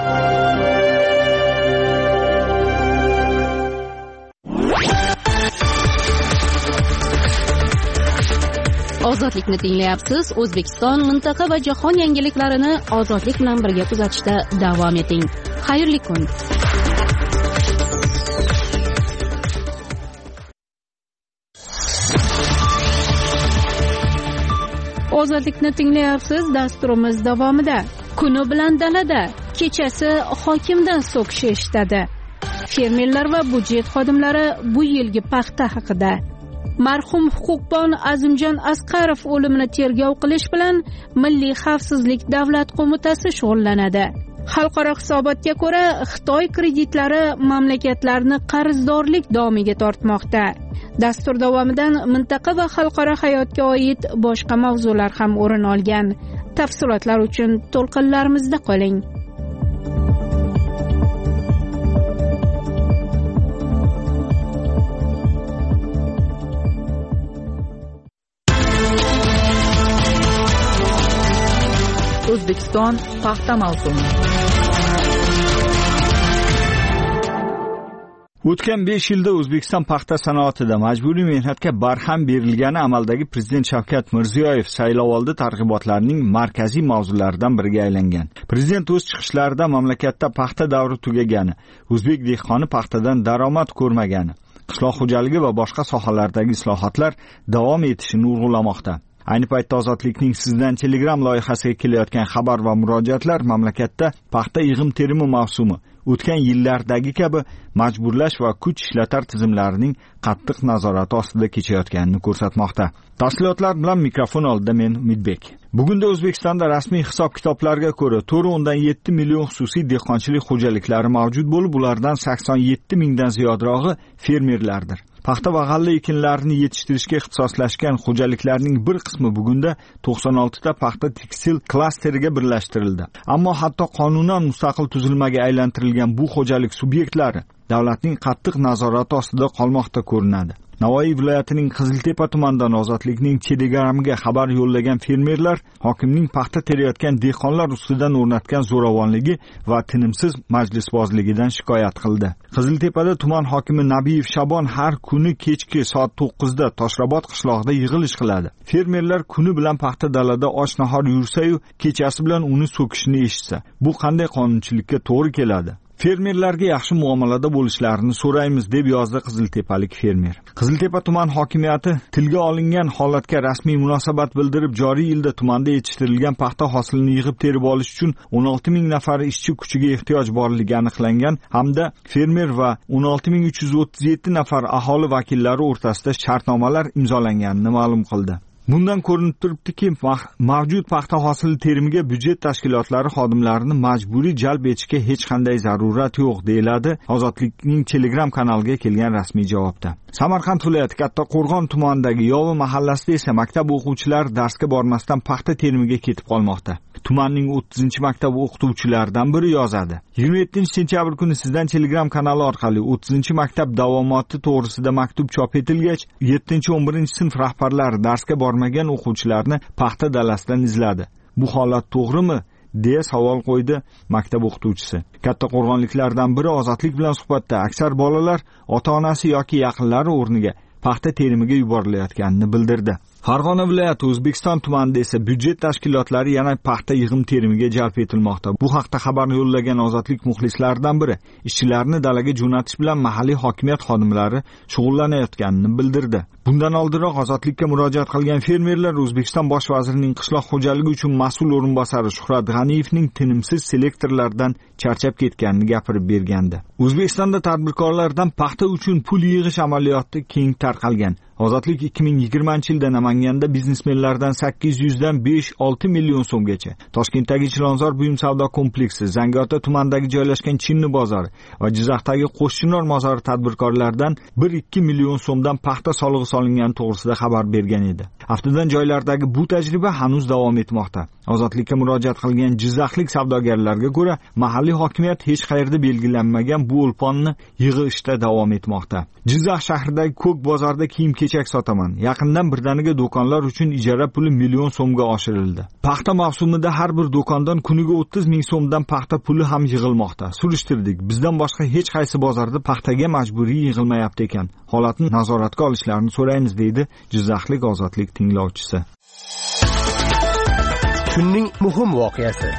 Ozodlikni tinglayapsiz. O'zbekiston, mintaqa va jahon yangiliklarini ozodlik bilan birga kuzatishda davom eting. Xayrli kun. Ozodlikni tinglayapsiz. Dasturimiz davomida kuni bilan dalada, kechasi hokimdan so'kish eshitadi. Fermerlar va budjet xodimlari bu yilgi paxta haqida. Marhum huquqbon Azimjon Asqarov o'limini tergov qilish bilan Milliy xavfsizlik davlat qo'mitasi shug'ullanadi. Xalqaro hisobotga ko'ra, Xitoy kreditlari mamlakatlarni qarzdorlik domiga tortmoqda. Dastur davomidan mintaqa va xalqaro hayotga oid boshqa mavzular ham o'rin olgan. Tafsilotlar uchun to'lqinlarimizda qoling. O'zbekiston paxta mavsumi. O'tgan 5 yilda O'zbekiston paxta sanoatida majburiy mehnatga barham berilgani amaldagi Prezident Shavkat Mirziyoyev saylovoldi targ'ibotlarining markaziy mavzularidan biriga aylangan. Prezident o'z chiqishlarida mamlakatda paxta davri tugagani, o'zbek dehqoni paxtadan daromad ko'rmagani, qishloq xo'jaligi va boshqa sohalardagi islohotlar davom etishini urg'ulamoqda. Ayni paytda Ozodlikning Sizdan Telegram loyihasiga kelayotgan xabar va murojaatlar mamlakatda paxta yig'im-terimi mavsumi o'tgan yillardagi kabi majburlash va kuch ishlatar tizimlarining qattiq nazorati ostida kechayotganini ko'rsatmoqda. Tafsilotlar bilan mikrofon oldida men Umidbek. Bugunda O'zbekistonda rasmiy hisob-kitoblarga ko'ra 4.7 million xususiy dehqonchilik xo'jaliklari mavjud bo'lib, ulardan 87 mingdan ziyodrog'i fermerlardir. Paxta va g'alla ekinlarini yetishtirishga ixtisoslashgan xo'jaliklarning bir qismi bugunda 96 ta paxta tekstil klasteriga birlashtirildi. Ammo hatto qonunan mustaqil tuzilmaga aylantirilgan bu xo'jalik subyektlari davlatning qattiq nazorati ostida qolmoqda ko'rinadi. Navoiy viloyatining Qiziltepa tumanidan Ozodlikning Telegramiga xabar yo'llagan fermerlar hokimning paxta terayotgan dehqonlar ustidan o'rnatgan zo'ravonligi va tinimsiz majlisbozligidan shikoyat qildi. Qiziltepada tuman hokimi Nabiyev Shabon har kuni kechki soat 9 da Toshrobod qishlog'ida yig'ilish qiladi. Fermerlar kuni bilan paxta dalada och-nahor yursa-yu, kechasi bilan uni so'kishni eshitsa, bu qanday qonunchilikka to'g'ri keladi? Fermerlarga yaxshi muomalada bo'lishlarini so'raymiz, deb yozdi Qiziltepalik fermer. Qiziltepa tuman hokimiyati tilga olingan holatga rasmiy munosabat bildirib, joriy yilda tumanda yetishtirilgan paxta hosilini yig'ib terib olish uchun 16 ming nafar ishchi kuchiga ehtiyoj borligi aniqlangan hamda fermer va 16337 nafar aholi vakillari o'rtasida shartnomalar imzolanganini ma'lum qildi. Bundan ko'rinib turibdiki, mavjud paxta hosili terimiga byudjet tashkilotlari xodimlarini majburiy jalb etishga hech qanday zarurat yo'q, deyiladi Ozodlikning Telegram kanaliga kelgan rasmiy javobda. Samarqand viloyati Kattaqo'rg'on tumanidagi Yovi mahallasida esa maktab o'quvchilari darsga bormasdan paxta terimiga ketib qolmoqda. Tumanning 30-maktab o'qituvchilaridan biri yozadi. 27-sentyabr kuni Sizdan Telegram kanali orqali 30-maktab davomoti to'g'risida maktub chop etilgach, 7-11-sinf rahbarlari darsga bormagan o'quvchilarni paxta dalasidan izladi. Bu holat to'g'rimi? deya savol qo'ydi maktab o'qituvchisi. Kattaqo'rg'onliklardan biri Ozodlik bilan suhbatda aksar bolalar ota-onasi yoki yaqinlari o'rniga paxta terimiga yuborilayotganini bildirdi. Farg'ona viloyati O'zbekiston tumanida esa byudjet tashkilotlari yana paxta yig'im terimiga jalb etilmoqda. Bu haqda xabarni yo'llagan Ozodlik muxlislaridan biri ishchilarni dalaga jo'natish bilan mahalliy hokimiyat xodimlari shug'ullanayotganini bildirdi. Bundan oldinroq Ozodlikka murojaat qilgan fermerlar O'zbekiston bosh vazirining qishloq xo'jaligi uchun mas'ul o'rinbosari Shuhrat G'aniyevning tinimsiz selektorlardan charchab ketganini gapirib bergandi. O'zbekistonda tadbirkorlardan paxta uchun pul yig'ish amaliyoti keng tarqalgan. Ozodlik 2020-yilda Namanganda biznesmenlardan 800 dan 5-6 million so'mgacha, Toshkentdagi Chilonzor buyum savdo kompleksi, Zangiota tumanidagi joylashgan Chinni bozori va Jizzaxdagi Qo'shchinor mozori tadbirkorlardan 1-2 million so'mdan paxta solig'i solingani to'g'risida xabar bergan edi. Haftadan joylardagi bu tajriba hanuz davom etmoqda. Ozodlikka murojaat qilgan jizzaxlik savdogarlarga ko'ra, mahalliy hokimiyat hech qayerda belgilanmagan bu o'lponni yig'ishda davom etmoqda. Jizzax shahridagi ko'k bozorda kiyim-kechak sotaman. Yaqindan birdaniga do'konlar uchun ijara puli million so'mga oshirildi. Paxta mavsumida har bir do'kondan kuniga 30 ming so'mdan paxta puli ham yig'ilmoqda. Surishtirdik. Bizdan boshqa hech qaysi bozorda paxtaga majburiy yig'ilmayapti ekan. Holatni nazoratga olishlarini so'raymiz, deydi Jizzaxlik ozodlik tinglovchisi. Kunning muhim voqeasi.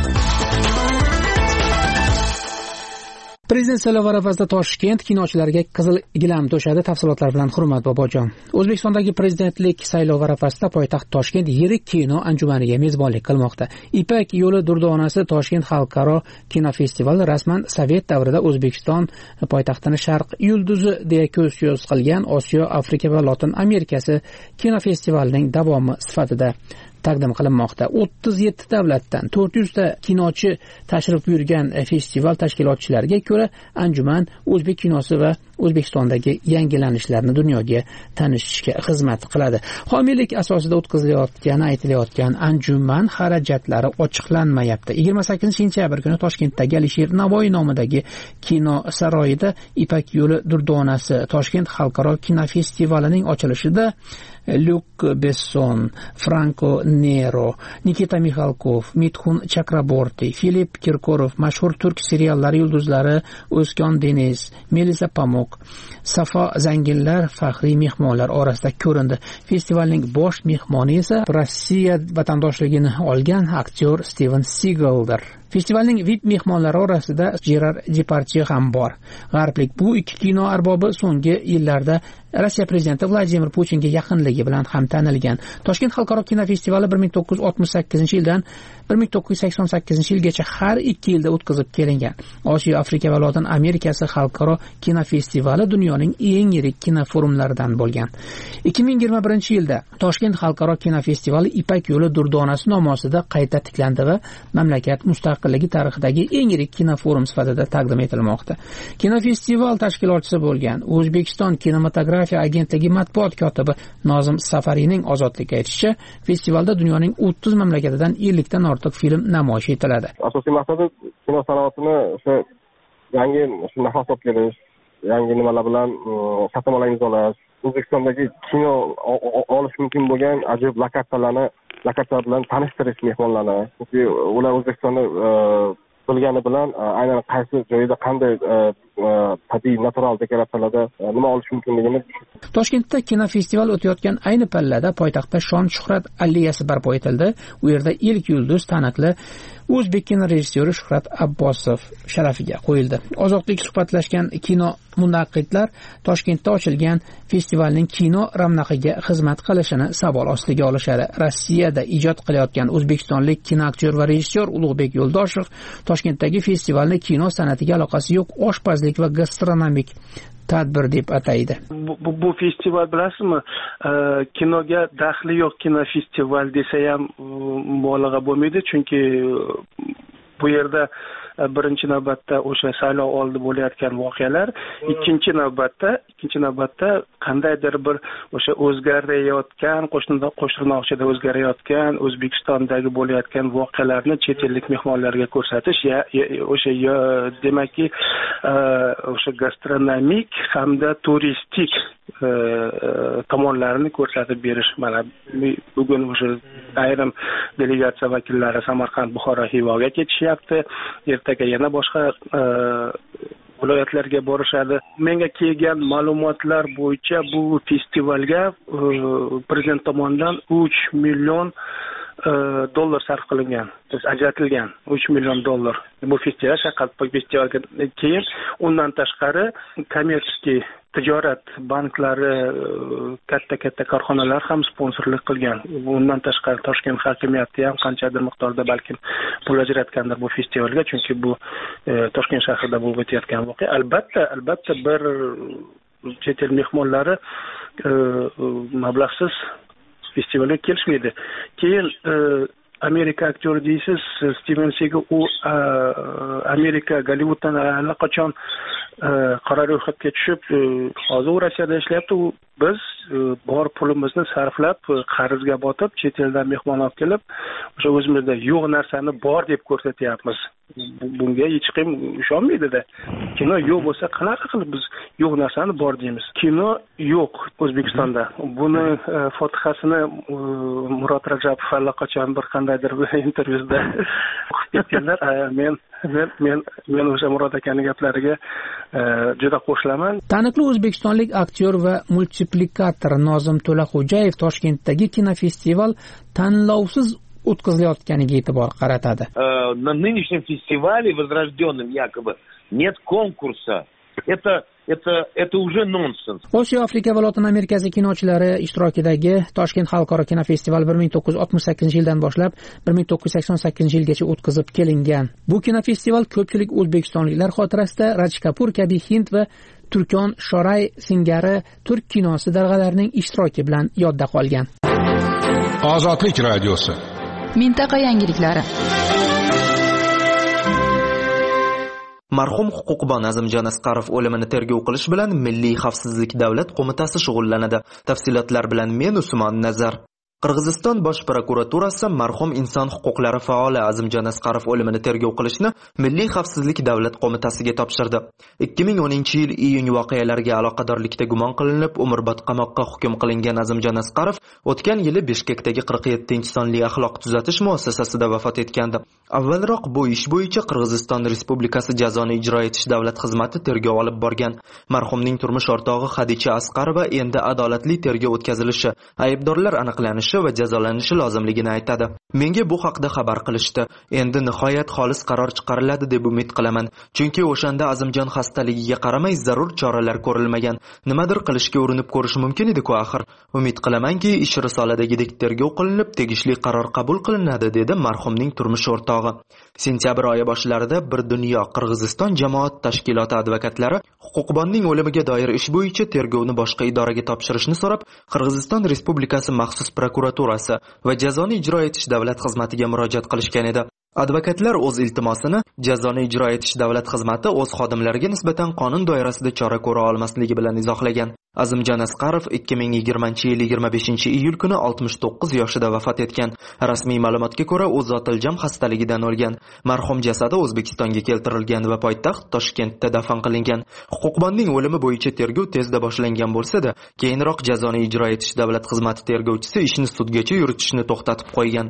Prezident saylovi arafasida Toshkent kinochilariga qizil gilam to'shadi. Tafsilotlar bilan Hurmat Bobojon. O'zbekistondagi prezidentlik saylovi arafasida poytaxt Toshkent yirik kino anjumaniga mezbonlik qilmoqda. Ipak yo'li durdonasi Toshkent xalqaro kinofestivali rasman Sovet davrida O'zbekiston poytaxtini Sharq yulduzi deya ko'z qilgan Osiyo, Afrika va Lotin Amerikasi kinofestivalining davomi sifatida taqdim qilinmoqda. 37 davlatdan 400 ta kinochi tashrif buyurgan festival tashkilotchilariga ko'ra, anjuman o'zbek kinosi va O'zbekistondagi yangilanishlarni dunyoga tanishishga xizmat qiladi. Homiylik asosida o'tkazilayotgani aytilayotgan anjuman xarajatlari ochiqlanmayapti. 28-sentyabr kuni Toshkentdagi Alisher Navoiy nomidagi kino saroyida Ipak yo'li durdonasi Toshkent xalqaro kinofestivalining ochilishida Luc Besson, Franco Nero, Nikita Mikhalkov, Mithun Chakraborti, Filip Kirkorov, mashhur turk seriallari yulduzlari O'zkon Deniz, Melisa Pamuk, Safo Zanginlar faxriy mehmonlar orasida ko'rindi. Festivalning bosh mehmoni esa Rossiya vatandoshligini olgan aktyor Steven Seagaldir. Festivalning VIP mehmonlari orasida Gerard Depardieu ham bor. G'arblik bu ikki kino arbobi so'nggi yillarda Rossiya prezidenti Vladimir Putinga yaqinligi bilan ham tanilgan. Toshkent xalqaro kinofestivali 1968-yildan 1988-yilgacha har 2 yilda o'tkazib kelingan. Osiyo, Afrika va Lotin Amerikasi xalqaro kinofestivali dunyoning eng yirik kinoforumlaridan bo'lgan. 2021-yilda Toshkent xalqaro kinofestivali Ipak yo'li durdonasi nomi ostida qayta tiklandi va mamlakat mustaqilligi tarixidagi eng yirik kinoforum sifatida taqdim etilmoqda. Kinofestival tashkilotchisi bo'lgan O'zbekiston kinematografiya agentligi matbuot kotibi Nozim Safariyning ozodlikka aytishicha, festivalda dunyoning 30 mamlakatidan 50 dan ortiq film namoyish etiladi. Asosiy maqsadi kino sanoatini o'sha yangi nafas olib kelish, yangi nimalar bilan shartnomalar imzolash, O'zbekistondagi kino olish mumkin bo'lgan ajoyib lokatsiyalar bilan tanishtirish mehmonlarni. Chunki ular O'zbekistonni bilgani bilan aynan qaysi joyda qanday tabiiy natural dekoratsiyalarda nima olish mumkinligini. Toshkentda kinofestival o'tayotgan ayni pallada poytaxtda shon shuhrat alleyasi barpo etildi. U yerda ilk yulduz taniqli o'zbek kino rejissyori Shuhrat Abbosov sharafiga qo'yildi. Ozodlik suhbatlashgan kino munaqidlar Toshkentda ochilgan festivalning kino ravnaqiga xizmat qilishini savol ostiga olishadi. Rossiyada ijod qilayotgan o'zbekistonlik kinoaktyor va rejissyor Ulug'bek Yo'ldoshev Toshkentdagi festivalni kino san'atiga aloqasi yo'q oshpazlik va gastronomik tadbir deb ataydi. Bu festival bilasizmi, kinoga daxli yo'q kinofestival desa ham mubolag'a bo'lmaydi, chunki bu yerda birinchi navbatda o'sha saylov oldi bo'layotgan voqealar, ikkinchi navbatda qandaydir bir o'sha o'zgarayotgan qo'shtirnoqchida o'zgarayotgan O'zbekistondagi bo'layotgan voqealarni chet ellik mehmonlarga ko'rsatish, o'sha demakki o'sha gastronomik hamda turistik tomonlarini ko'rsatib berish. Mana bugun o'sha ayrim delegatsiya vakillari Samarqand, Buxoro, Xivoga ketishyapti. Ertaga yana boshqa viloyatlarga borishadi. Menga kelgan ma'lumotlar bo'yicha bu festivalga prezident tomonidan 3 million dollar sarf qilingan, ajratilgan 3 million dollar. Bu festival festivalga keyin undan tashqari kommersiy tijorat banklari, katta korxonalar ham sponsorlik qilgan. Bundan tashqari Toshkent hokimiyati ham qanchadir miqdorda balkim pul ajratgandir bu festivalga, chunki bu Toshkent shahrida bo'lib o'tayotgan voqea. Albatta bir chet el mehmonlari mablag'siz festivalga kelishmaydi. Keyin Amerika aktyori deysiz, Steven Seagal, u Amerika Gollivuddan allaqachon qora ro'yxatga tushib hozir u Rossiyada ishlayapti. Biz bor pulimizni sarflab qarzga botib chet eldan mehmon olib kelib o'sha o'zimizda yo'q narsani bor deb ko'rsatyapmiz. Bunga hech kim ishonmaydida. Kino yo'q bo'lsa qanaqa qilib biz yo'q narsani bor deymiz? Kino yo'q O'zbekistonda. Buni fotihasini Murod Rajabov allaqachon bir qandaydir intervyuda o'qib ketganlar. Men o'sha Murod akaning gaplariga juda qo'shilaman. Taniqli o'zbekistonlik aktyor va multiplikator Nozim To'laxo'jayev Toshkentdagi kinofestival tanlovsiz o'tkazilayotganiga e'tibor qaratadi. На нынешнем фестивале возрожденном якобы нет конкурса. Это уже нонсенс. Osiyo, Afrika va Lotin Amerikasi kinochilari ishtirokidagi Toshkent xalqaro kinofestival 1968-yildan boshlab 1988-yilgacha o'tkazib kelingan. Bu kinofestival ko'pchilik o'zbekistonliklar xotirasida Raj Kapur kabi hind va Turkon Shoray singari turk kinosi darg'alarining ishtiroki bilan yodda qolgan. Ozodlik radiosi. Mintaqa yangiliklari. Marhum huquqbon Azimjon Asqarov o'limini tergov qilish bilan Milliy xavfsizlik davlat qo'mitasi shug'ullanadi. Tafsilotlar bilan men Usmon Nazar. Qirg'iziston bosh prokuraturasi marhum inson huquqlari faoli Azimjon Asqarov o'limini tergov qilishni Milliy xavfsizlik davlat qo'mitasiga topshirdi. 2010-yil iyun voqealariga aloqadorlikda gumon qilinib, umrbod qamoqqa hukm qilingan Azimjon Asqarov o'tgan yili Bishkekdagi 47-sonli axloq tuzatish muassasasida vafot etgandi. Avvalroq bu ish bo'yicha Qirg'iziston Respublikasi jazoni ijro etish davlat xizmati tergov olib borgan. Marhumning turmush o'rtog'i Xadicha Asqarova endi adolatli tergov o'tkazilishi, aybdorlar aniqlanishi va jazolanishi lozimligini aytadi. Menga bu haqda xabar qilishdi. Endi nihoyat xolis qaror chiqariladi deb umid qilaman. Chunki o'shanda Azimjon xastaligiga qaramay zarur choralar ko'rilmagan. Nimadir qilishga urinib ko'rish mumkin edi-ku axir. Umid qilamanki, ish risoladagidek tergov qilinib, tegishli qaror qabul qilinadi, dedi marhumning turmush o'rtog'i. Sentyabr oyi boshlarida Bir dunyo Qirg'iziston jamoat tashkiloti advokatlari huquqbonning o'limiga doir ish bo'yicha tergovni boshqa idoraga topshirishni so'rab, Qirg'iziston Respublikasi maxsus prokuraturasi va jazoni ijro etish davlat xizmatiga murojaat qilishgan edi. Advokatlar o'z iltimosini jazoni ijro etish davlat xizmati o'z xodimlariga nisbatan qonun doirasida chora ko'ra olmasligi bilan izohlagan. Azimjon Asqarov 2020-yil 25-iyul kuni 69 yoshida vafot etgan. Rasmiy ma'lumotga ko'ra, u zotiljam xastaligidan o'lgan. Marhum jasadi O'zbekistonga keltirilgan va poytaxt Toshkentda dafn qilingan. Huquqbonning o'limi bo'yicha tergov tezda boshlangan bo'lsa-da, keyinroq jazoni ijro etish davlat xizmati tergovchisi ishni sudgacha yuritishni to'xtatib qo'ygan.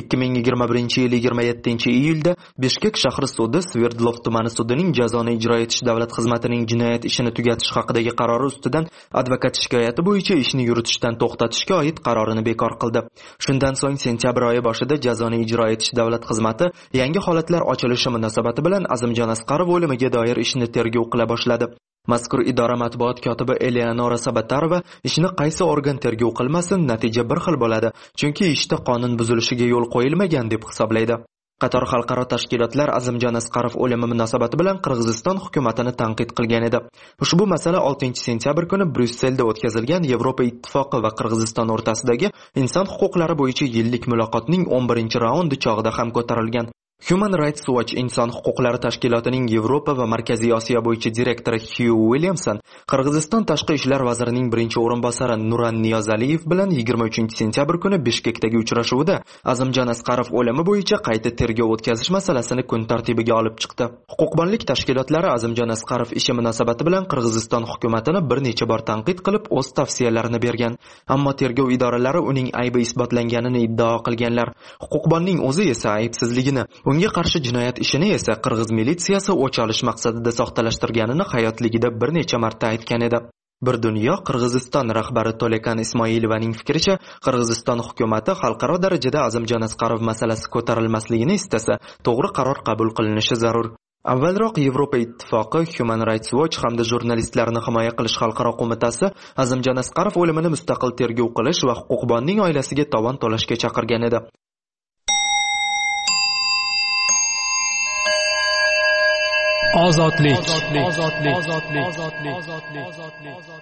2021-yil 27-iyulda Bishkek shahri sudi Sverdlov tumani sudining jazoni ijro etish davlat xizmatining jinoyat ishini tugatish haqidagi qarori ustidan advokat shikoyati bo'yicha ishni yuritishdan to'xtatishga oid qarorini bekor qildi. Shundan so'ng sentyabr oyi boshida jazoni ijro etish davlat xizmati yangi holatlar ochilishi munosabati bilan Azimjon Asqarov o'limiga doir ishni tergov qila boshladi. Mazkur idora matbuot kotibi Eleonora Sabatarova ishni qaysi organ tergov qilmasin, natija bir xil bo'ladi, chunki ishda qonun buzilishiga yo'l qo'yilmagan deb hisoblaydi. Qator xalqaro tashkilotlar Azimjon Asqarov o'limi munosabati bilan Qirg'iziston hukumatini tanqid qilgan edi. Ushbu masala 6-sentyabr kuni Bryusselda o'tkazilgan Yevropa Ittifoqi va Qirg'iziston o'rtasidagi inson huquqlari bo'yicha yillik muloqotning 11-raundi chog'ida ham ko'tarilgan. Human Rights Watch inson huquqlari tashkilotining Yevropa va Markaziy Osiyo bo'yicha direktori Hugh Williamson Qirg'iziston tashqi ishlar vazirining birinchi o'rinbosari Nuran Niyozaliyev bilan 23-sentyabr kuni Bishkekdagi uchrashuvda Azimjon Asqarov o'limi bo'yicha qayta tergov o'tkazish masalasini kun tartibiga olib chiqdi. Huquqbonlik tashkilotlari Azimjon Asqarov ishi munosabati bilan Qirg'iziston hukumatini bir necha bor tanqid qilib, o'z tavsiyalarini bergan. Ammo tergov idoralari uning aybi isbotlanganini iddao qilganlar. Huquqbonning o'zi esa aybsizligini, unga qarshi jinoyat ishini esa Qirg'iz militsiyasi o'ch olish maqsadida soxtalashtirganini hayotligida bir necha marta aytgan edi. Bir dunyo Qirg'iziston rahbari To'lekan Ismoilovaning fikricha, Qirg'iziston hukumatı xalqaro darajada Azimjon Asqarov masalasi ko'tarilmasligini istasa, to'g'ri qaror qabul qilinishi zarur. Avvalroq Yevropa Ittifoqi, Human Rights Watch hamda jurnalistlarni himoya qilish xalqaro qo'mitasi Azimjon Asqarov o'limini mustaqil tergov qilish va huquqbonning oilasiga tovon to'lashga chaqirgan edi. Ozodlik.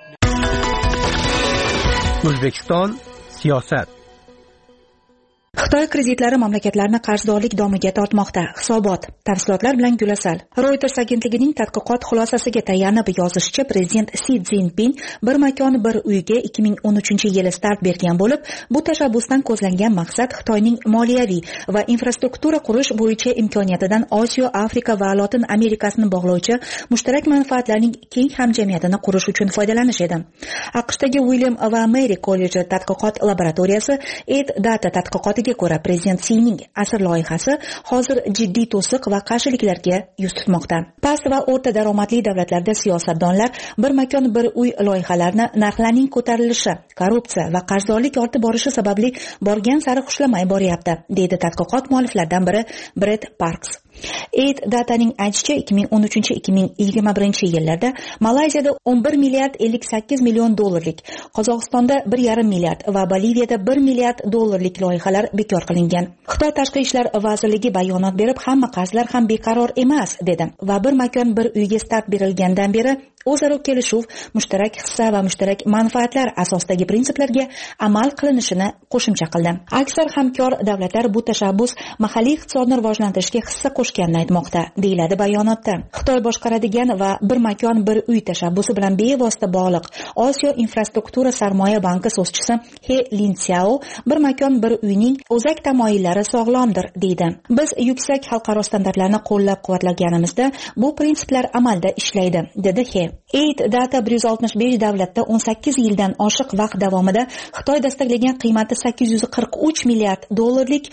O'zbekiston siyosat. Xitoy kreditlari mamlakatlarni qarzdorlik domiga tortmoqda. Hisobot. Tafsilotlar bilan Gulasal. Reuters agentligining tadqiqot xulosasiga tayanib yozishicha, prezident Si Szinpin bir makon bir uyga 2013-yili start bergan bo'lib, bu tashabbusdan ko'zlangan maqsad Xitoyning moliyaviy va infrastruktura qurish bo'yicha imkoniyatidan Osiyo, Afrika va Lotin Amerikasini bog'lovchi mushtarak manfaatlarning keng hamjamiyatini qurish uchun foydalanish edi. AQShdagi William va Mary kolleji tadqiqot laboratoriyasi Data tadqiqotiga ko'ra, prezident Sining asr loyihasi hozir jiddiy to'siq va qarshiliklarga yuz tutmoqda. Past va o'rta daromadli davlatlarda siyosatdonlar bir makon bir uy loyihalarini narxlarning ko'tarilishi, korrupsiya va qarzdorlik ortib borishi sababli borgan sari xushlamay boryapti, deydi tadqiqot mualliflaridan biri Brett Parks. Dataning aytishicha, 2013-2021 yillarda Malayziyada 11 milliard 58 million dollarlik, Qozog'istonda 1,5 milliard va Boliviyada 1 milliard dollarlik loyihalar bekor qilingan. Xitoy Tashqi ishlar vazirligi bayonot berib, hamma qarzlar ham beqaror emas, dedi va bir makon bir uyga start berilgandan beri o'zaro kelishuv, mushtarak hissa va mushtarak manfaatlar asosidagi prinsiplarga amal qilinishini qo'shimcha qildi. Aksar hamkor davlatlar bu tashabbus mahalliy iqtisodni rivojlantirishga hissa qo'shganini aytmoqda, deyiladi bayonotda. Xitoy boshqaradigan va bir makon bir uy tashabbusi bilan bevosita bog'liq Osiyo infrastruktura sarmoya banki so'zchisi He Linxiao bir makon bir uyning o'zak tamoyillari sog'lomdir, deydi. Biz yuksak xalqaro standartlarni qo'llab-quvvatlaganimizda bu prinsiplar amalda ishlaydi, dedi He. Data 165 davlatda 18 yildan oshiq vaqt davomida Xitoy dastaqlagan qiymati 843 milliard dollarlik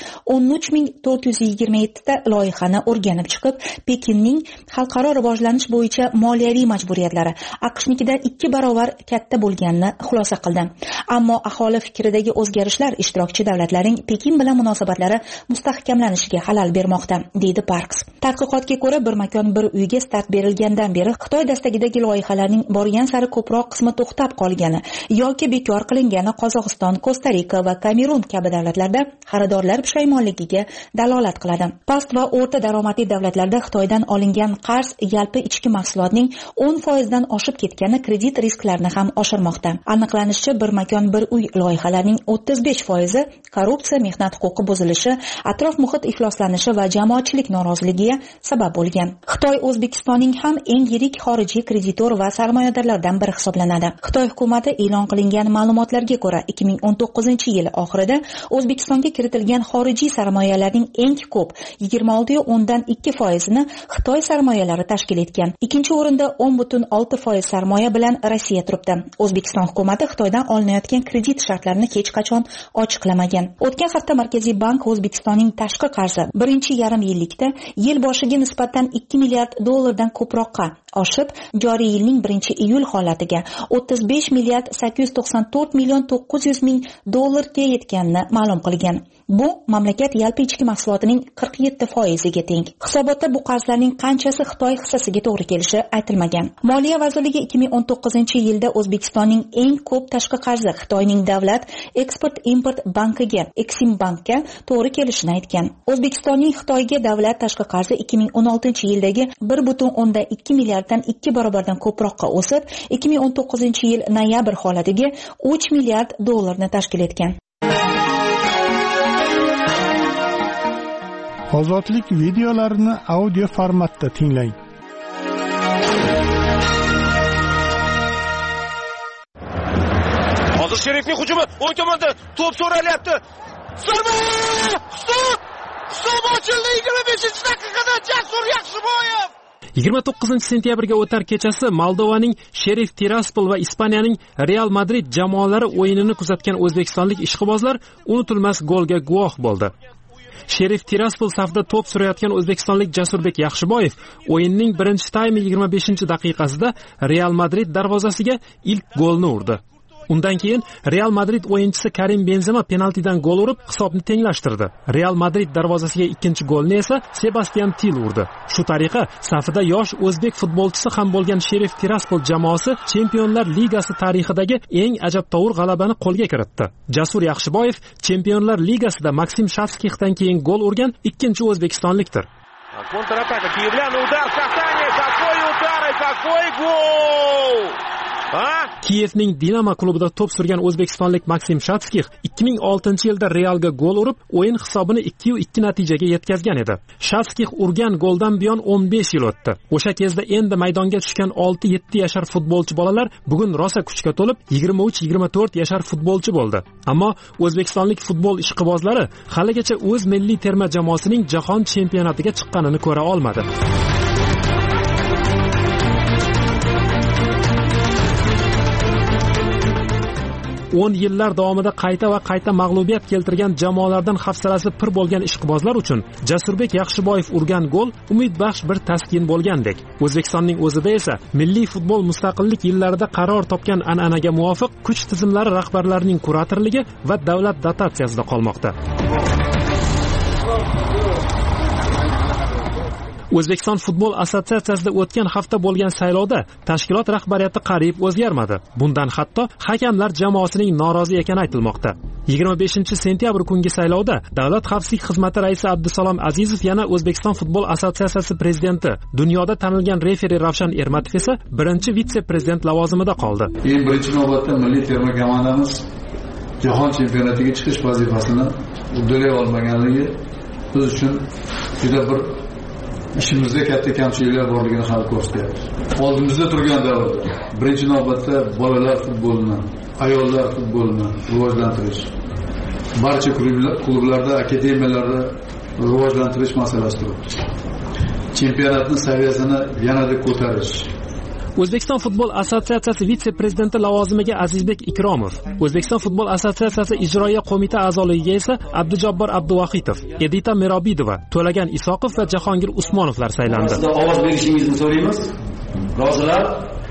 13427 ta loyihani o'rganib chiqib, Pekinning xalqaro rivojlanish bo'yicha moliyaviy majburiyatlari AQShnikidan 2 barobar katta bo'lganini xulosa qildi. Ammo aholi fikridagi o'zgarishlar ishtirokchi davlatlarning Pekin bilan munosabatlari mustahkamlanishiga xalal bermoqda, deydi Parks. Tadqiqotga ko'ra, bir makon bir uyga start berilgandan beri Xitoy dastagidagi loyihalarning borgan sari ko'proq qismi to'xtab qolgani yoki bekor qilingani Qozog'iston, Kosta-Rika va Kamerun kabi davlatlarda xaridorlar pushaymonligiga dalolat qiladi. Past va o'rta daromadli davlatlarda Xitoydan olingan qarz yalpi ichki mahsulotning 10% dan oshib ketgani kredit risklarini ham oshirmoqda. Aniqlanishicha, bir makon bir uy loyihalarining 35% korrupsiya, mehnat huquqi buzilishi, atrof muhit ifloslanishi va jamoatchilik noroziligiga sabab bo'lgan. Xitoy O'zbekistonning ham eng yirik xorijiy kreditor va sarmoyadorlardan biri hisoblanadi. Xitoy hukumati e'lon qilingan ma'lumotlarga ko'ra, 2019-yil oxirida O'zbekistonga kiritilgan xorijiy sarmoyalarning eng ko'p 26.2%ni Xitoy sarmoyalari tashkil etgan. Ikkinchi o'rinda 10.6% sarmoya bilan Rossiya turibdi. O'zbekiston hukumati Xitoydan olinayotgan kredit shartlarini hech qachon ochiqlamagan. O'tgan hafta Markaziy bank O'zbekistonning tashqi qarzi birinchi yarim yillikda yil boshiga nisbatan 2 milliard dollardan ko'proqqa oshib, joriy yilning 1-iyul holatiga 35 milliard 894 million 900 ming dollarga yetganini ma'lum qilgan. Bu mamlakat yalpi ichki mahsulotining 47%ga teng. Hisobotda bu qarzlarning qanchasi Xitoy hissasiga to'g'ri kelishi aytilmagan. Moliya vazirligi 2019-yilda O'zbekistonning eng ko'p tashqi qarzi Xitoyning davlat eksport-import bankiga, Eksimbankka to'g'ri kelishini aytgan. O'zbekistonning Xitoyga davlat tashqi qarzi 2016-yildagi 1.2 milliarddan 2 barobardan ko'proqqa o'sib, 2019-yil noyabr holatiga 3 milliard dollarni tashkil etgan. Ozodlik videolarini audio formatda tinglang. Hozir Sherifning hujumi o'ng tomonda to'p so'ralyapti. Zarba! Hisob ochildi 25-daqiqada Jasur Yaxshiboyev. 29-sentyabrga o'tar kechasi Moldovaning Sherif Tiraspol va Ispaniyaning Real Madrid jamoalari o'yinini kuzatgan o'zbekistonlik ishqibozlar unutilmas golga guvoh bo'ldi. Sherif Tiraspol safida to'p surayotgan o'zbekistonlik Jasurbek Yaxshiboyev o'yinning birinchi taymi 25-daqiqasida Real Madrid darvozasiga ilk golni urdi. Undan keyin Real Madrid o'yinchisi Karim Benzema penaltidan gol urib hisobni tenglashtirdi. Real Madrid darvozasiga ikkinchi golni esa Sebastian Til urdi. Shu tariqa safida yosh o'zbek futbolchisi ham bo'lgan Sherif Tiraspol jamoasi Chempionlar Ligasi tarixidagi eng ajabtovur g'alabani qo'lga kiritdi. Jasur Yaxshiboyev Chempionlar Ligasida Maksim Shatskixdan keyin gol urgan ikkinchi o'zbekistonlikdir. Kontraataka, Kiyevлян, удар, касание, какой удар и какой гол! Kiyevning Dinamo klubida to'p surgan o'zbekistonlik Maksim Shatskix 2006-yilda Realga gol urib, o'yin hisobini 2-2 natijaga yetkazgan edi. Shatskix urgan goldan buyon 15 yil o'tdi. O'sha kezda endi maydonga tushgan 6-7 yashar futbolchi bolalar bugun rosa kuchga to'lib 23-24 yashar futbolchi bo'ldi. Ammo o'zbekistonlik futbol ishqibozlari haligacha o'z milliy terma jamoasining jahon chempionatiga chiqqanini ko'ra olmadi. o'n yillar davomida qayta va qayta mag'lubiyat keltirgan jamoalardan hafsalasi pir bo'lgan ishqibozlar uchun Jasurbek Yaxshiboyev urgan gol umidbaxsh bir taskin bo'lgandek. O'zbekistonning o'zida esa milliy futbol mustaqillik yillarida qaror topgan an'anaga muvofiq kuch tizimlari rahbarlarining kuratorligi va davlat dotatsiyasida qolmoqda. O'zbekiston futbol assotsiatsiyasida o'tgan hafta bo'lgan saylovda tashkilot rahbariyati qariyb o'zgarmadi. Bundan hatto hakamlar jamoasining norozi ekani aytilmoqda. 25-sentyabr kungi saylovda Davlat xavfsizlik xizmati raisi Abdusalom Azizov yana O'zbekiston futbol assotsiatsiyasi prezidenti, dunyoda tanilgan referi Ravshan Ermatov esa birinchi vitse-prezident lavozimida qoldi. Birinchi navbatda milliy terma jamoamiz jahon chempionatiga chiqish vazifasini uddalay olmaganligi biz uchun juda bir ishimizda katta kamchiliklar borligini ham ko'rsatyapti. Oldimizda turgan davrda birinchi navbatda bolalar futbolini, ayollar futbolini rivojlantirish, barcha klublarda, akademiyalarda rivojlantirish masalasi turibdi. Chempionatning saviyasini yanada ko'tarish. O'zbekiston futbol assotsiatsiyasi vitse-prezidenti lavozimiga Azizbek Ikromov, O'zbekiston futbol assotsiatsiyasi ijroiya qo'mita a'zoligiga esa Abdujabbor Abduvahitov, Edita Mirobidova, To'lagan Isoqov va Jahongir Usmonovlar saylandi. Ovoz berishingizni so'raymiz. Rozilar?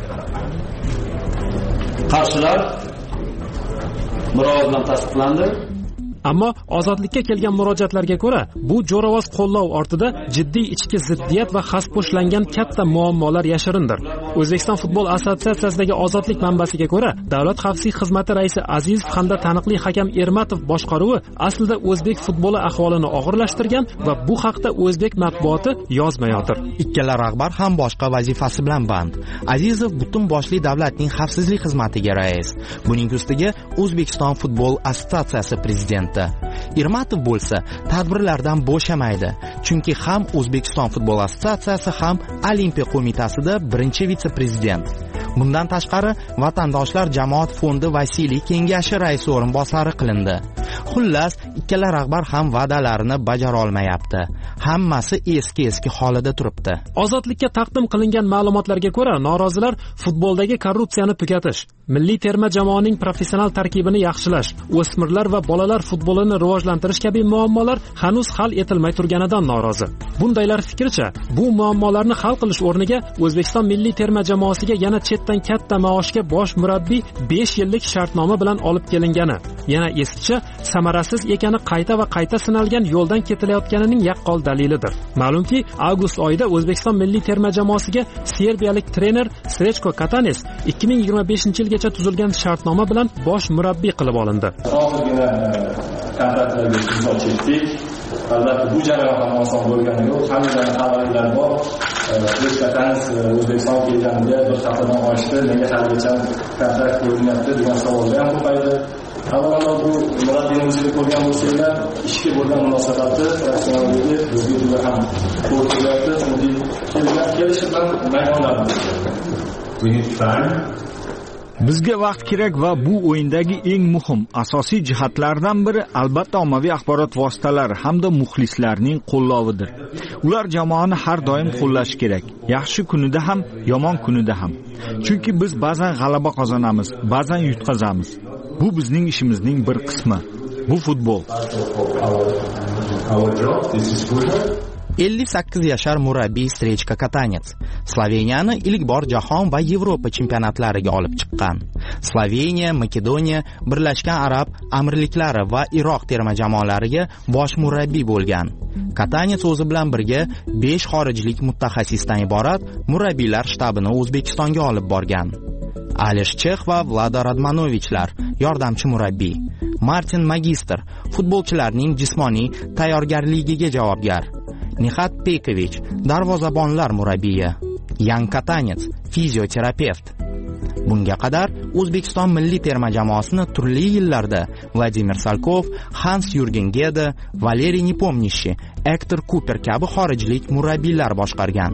Qarshilar? Murojaat bilan tasdiqlandi. Ammo ozodlikka kelgan murojaatlarga ko'ra, bu jo'ravoz qo'llov ortida jiddiy ichki ziddiyat va xaspo'shlangan katta muammolar yashirindir. O'zbekiston futbol assotsiatsiyasidagi ozodlik manbasiga ko'ra, Davlat xavfsizlik xizmati raisi Azizov hamda taniqli hakam Ermatov boshqaruvi aslida o'zbek futboli ahvolini og'irlashtirgan va bu haqda o'zbek matbuoti yozmayotir. Ikkala rahbar ham boshqa vazifasi bilan band. Azizov butun boshli davlatning xavfsizlik xizmatiga rais. Buning ustiga O'zbekiston futbol assotsiatsiyasi prezidenti. Ermatov bo'lsa tadbirlardan bo'shamaydi, chunki ham O'zbekiston futbol assotsiatsiyasi ham Olimpiya qo'mitasida birinchi vitse-prezident. Bundan tashqari, Vatandoshlar jamoat fondi vasiylik kengashi raisi o'rinbosari qilindi. Xullas, ikkala rahbar ham va'dalarini bajara olmayapti. Hammasi eski holida turibdi. Ozodlikka taqdim qilingan ma'lumotlarga ko'ra, norozilar futboldagi korrupsiyani tugatish, milliy terma jamoaning professional tarkibini yaxshilash, o'smirlar va bolalar futbolini rivojlantirish kabi muammolar hanuz hal etilmay turganidan norozi. Bundaylar fikricha, bu muammolarni hal qilish o'rniga O'zbekiston milliy terma jamoasiga yana chetdan katta maoshga bosh murabbiy 5 yillik shartnoma bilan olib kelingani, yana eskicha samarasiz ekani qayta va qayta sinalgan yo'ldan ketilayotganining yaqqol dalilidir. Ma'lumki, avgust oyida O'zbekiston milliy terma jamoasiga serbiyalik trener Srechko Katanes 2025-yilgacha tuzilgan shartnoma bilan bosh murabbiy qilib olindi. Kontraktlarga imzo chekdik. Albatta bu jarayon ham oson bo'lgani yo'q. Hammadan xabarlar bor. Katanes O'zbekistonga kelganida bir haftadan oshdi. Nega haligacha kontrakt ko'rinyapti degan savollar ham ko'paydi. Avvalo bu murabbiyimizni ko'rgan bo'lsanglar, ishga bo'lgan munosabati, professionalligi bizga juda ham qo'rqilyapti. Chunki kelishib bilan maydonlarimiz. Bizga vaqt kerak va bu o'yindagi eng muhim, asosiy jihatlardan biri albatta ommaviy axborot vositalari hamda muxlislarning qo'llovidir. Ular jamoani har doim qo'llash kerak, yaxshi kunida ham, yomon kunida ham. Chunki biz ba'zan g'alaba qozonamiz, ba'zan yutqazamiz. Bu bizning ishimizning bir qismi. Bu futbol. 58 yashar murabbiy Srechko Katanets Sloveniyani ilk bor jahon va Yevropa chempionatlariga olib chiqqan. Sloveniya, Makedoniya, Birlashgan Arab Amirliklari va Iroq terma jamoalariga bosh murabbiy bo'lgan. Katanets o'zi bilan birga 5 xorijlik mutaxassisdan iborat murabbiylar shtabini O'zbekistonga olib borgan. Alish Chekh va Vlado Radmanovichlar yordamchi murabbiy. Martin Magistr futbolchilarning jismoniy tayyorgarligiga javobgar. Nihat Pekovich darvozabonlar murabbiyi. Yan Katanets fizioterapevt. Bunga qadar O'zbekiston milliy terma jamoasini turli yillarda Vladimir Salkov, Hans-Yurgen Gede, Valeriy Nepomniachtchi, Ektor Kuper kabi xorijlik murabbiylar boshqargan.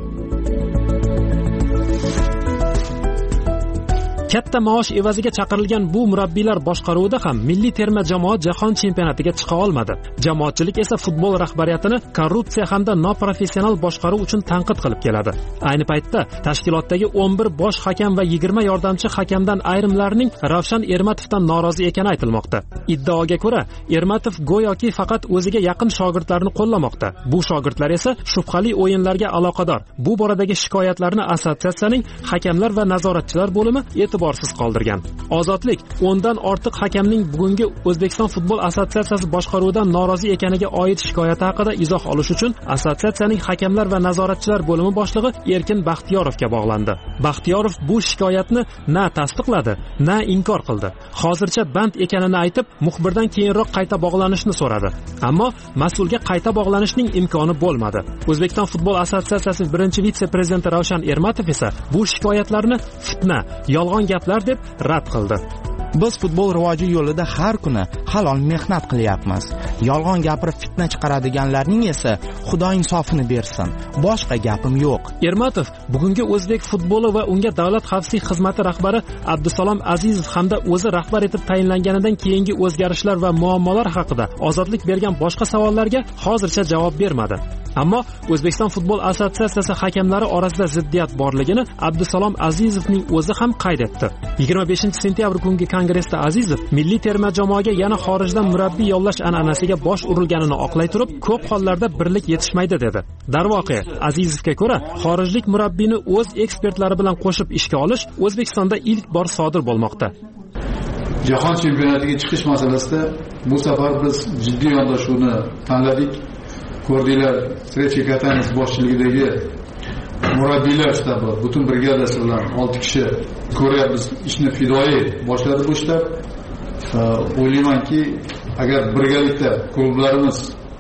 Katta maosh evaziga chaqirilgan bu murabbiylar boshqaruvida ham milliy terma jamoa jahon chempionatiga chiqa olmadi. Jamoatchilik esa futbol rahbariyatini korrupsiya hamda noprofessional boshqaruv uchun tanqid qilib keladi. Ayni paytda tashkilotdagi 11 bosh hakam va 20 yordamchi hakamdan ayrimlarining Ravshan Ermatovdan norozi ekani aytilmoqda. Iddaoga ko'ra, Ermatov go'yoki faqat o'ziga yaqin shogirdlarni qo'llamoqda. Bu shogirdlar esa shubhali o'yinlarga aloqador. Bu boradagi shikoyatlarni assotsiatsiyaning hakamlar va nazoratchilar bo'limi e'tiborsiz qoldirgan. Ozodlik 10 dan ortiq hakamning bugungi O'zbekiston futbol assotsiatsiyasi boshqaruvidan norozi ekaniga oid shikoyati haqida izoh olish uchun assotsiatsiyaning hakamlar va nazoratchilar bo'limi boshlig'i Erkin Baxtiyorovga bog'landi. Baxtiyorov bu shikoyatni na tasdiqladi, na inkor qildi. Hozircha band ekanini aytib, muxbirdan keyinroq qayta bog'lanishni so'radi. Ammo mas'ulga qayta bog'lanishning imkoni bo'lmadi. O'zbekiston futbol assotsiatsiyasi birinchi vitse-prezidenti Ravshan Ermatov esa bu shikoyatlarni fitna, yolg'on gaplar deb rad qildi. Biz futbol rivoji yo'lida har kuni halol mehnat qilyapmiz. Yolg'on gapirib fitna chiqaradiganlarning esa Xudo insofini bersin. Boshqa gapim yo'q. Ermatov bugungi o'zbek futboli va unga davlat xavfsizlik xizmati rahbari Abdusalom Azizov hamda o'zi rahbar etib tayinlanganidan keyingi o'zgarishlar va muammolar haqida ozodlik bergan boshqa savollarga hozircha javob bermadi. Ammo O'zbekiston futbol assotsiatsiyasi hakamlari orasida ziddiyat borligini Abdusalom Azizovning o'zi ham qayd etdi. 25-sentyabr kungi kongressda Azizov milliy terma jamoaga yana xorijdan murabbiy yollash an'anasiga bosh urilganini oqlay turib, ko'p hollarda birlik yetishmaydi dedi. Darvoqe, Azizovga ko'ra, xorijlik murabbiyni o'z ekspertlari bilan qo'shib ishga olish O'zbekistonda ilk bor sodir bo'lmoqda. Jahon chempionatiga chiqish masalasida bu safar biz jiddiy yondashuvni tanladik. Ko'rdinglar, Srechka Katanes boshchiligidagi murabbiylar shtabi butun brigadasi bilan 6 kishi ko'ryapmiz, ishni fidoyi boshladi bu shtab. O'ylaymanki, agar birgalikda klublarimiz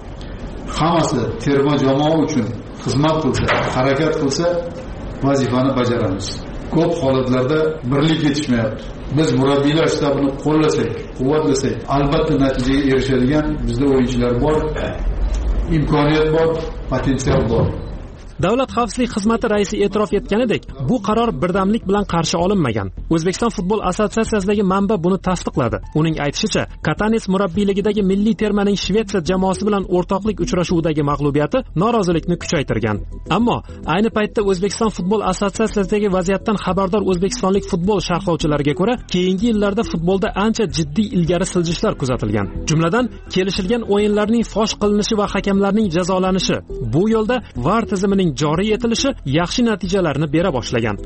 hammasi terma jamoa uchun xizmat qilsa, harakat qilsa, vazifani bajaramiz. Ko'p holatlarda birlik yetishmayapti. Biz murabbiylar shtabini qo'llasak, quvvatlasak, albatta natijaga erishadigan bizda o'yinchilar bor. Imkoniyat bor, potensial bor. Davlat xavfsizlik xizmati raisi e'tirof etganidek, bu qaror birdamlik bilan qarshi olinmagan. O'zbekiston futbol assotsiatsiyasidagi manba buni tasdiqladi. Uning aytishicha, Katanes murabbiyligidagi milliy termaning Shvetsiya jamoasi bilan o'rtoqlik uchrashuvidagi mag'lubiyati norozilikni kuchaytirgan. Ammo ayni paytda O'zbekiston futbol assotsiatsiyasidagi vaziyatdan xabardor o'zbekistonlik futbol sharhlovchilariga ko'ra, keyingi yillarda futbolda ancha jiddiy ilgari siljishlar kuzatilgan. Jumladan, kelishilgan o'yinlarning fosh qilinishi va hakamlarning jazolanishi. Bu yo'lda VAR tizimining joriy etilishi yaxshi natijalarni bera boshlagan.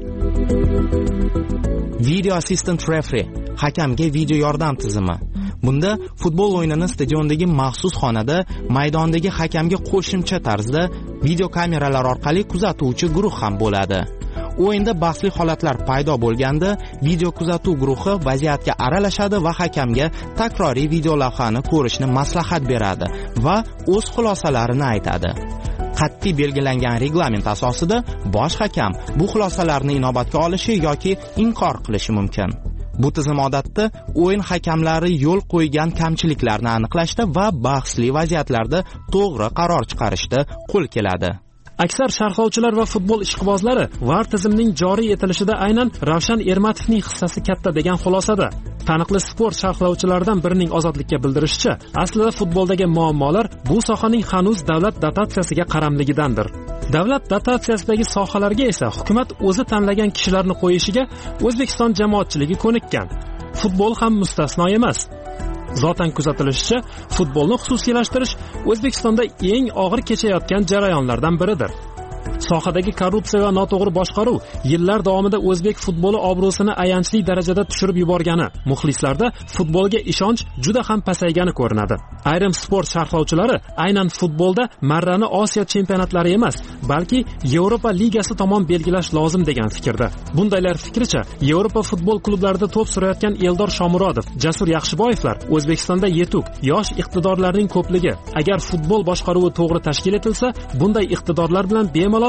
Video assistant referee, hakamga video yordam tizimi. Bunda futbol o'yinini stadiondagi maxsus xonada maydondagi hakamga qo'shimcha tarzda video kameralar orqali kuzatuvchi guruh ham bo'ladi. O'yinda bahsli holatlar paydo bo'lganda video kuzatuv guruhi vaziyatga aralashadi va hakamga takroriy video lavhani ko'rishni maslahat beradi va o'z xulosalarini aytadi. Qat'iy belgilangan reglament asosida bosh hakam bu xulosalarni inobatga olishi yoki inkor qilishi mumkin. Bu tizim odatda o'yin hakamlari yo'l qo'ygan kamchiliklarni aniqlashda va bahsli vaziyatlarda to'g'ri qaror chiqarishda qo'l keladi. Aksar sharhlovchilar va futbol ishqibozlari VAR tizimining joriy etilishida aynan Ravshan Ermatovning hissasi katta degan xulosada. Taniqli sport sharhlovchilaridan birining ozodlikka bildirishicha, aslida futboldagi muammolar bu sohaning hanuz davlat dotatsiyasiga qaramligidandir. Davlat dotatsiyasidagi sohalarga esa hukumat o'zi tanlagan kishilarni qo'yishiga O'zbekiston jamoatchiligi ko'nikkan. Futbol ham mustasno emas. Zotan kuzatilishicha, futbolni xususiylashtirish O'zbekistonda eng og'ir kechayotgan jarayonlardan biridir. Sohadagi korrupsiya va noto'g'ri boshqaruv yillar davomida o'zbek futboli obro'sini ayanchli darajada tushirib yuborgani, muxlislarda futbolga ishonch juda ham pasaygani ko'rinadi. Ayrim sport sharhlovchilari aynan futbolda marrani Osiyo chempionatlari emas, balki Yevropa ligasi tomon belgilash lozim degan fikrda. Bundaylar fikricha, Yevropa futbol klublarida to'p surayotgan Eldor Shomurodov, Jasur Yaxshiboyevlar O'zbekistonda yetuk, yosh iqtidorlarning ko'pligi. Agar futbol boshqaruvi to'g'ri tashkil etilsa, bunday iqtidorlar bilan bemalol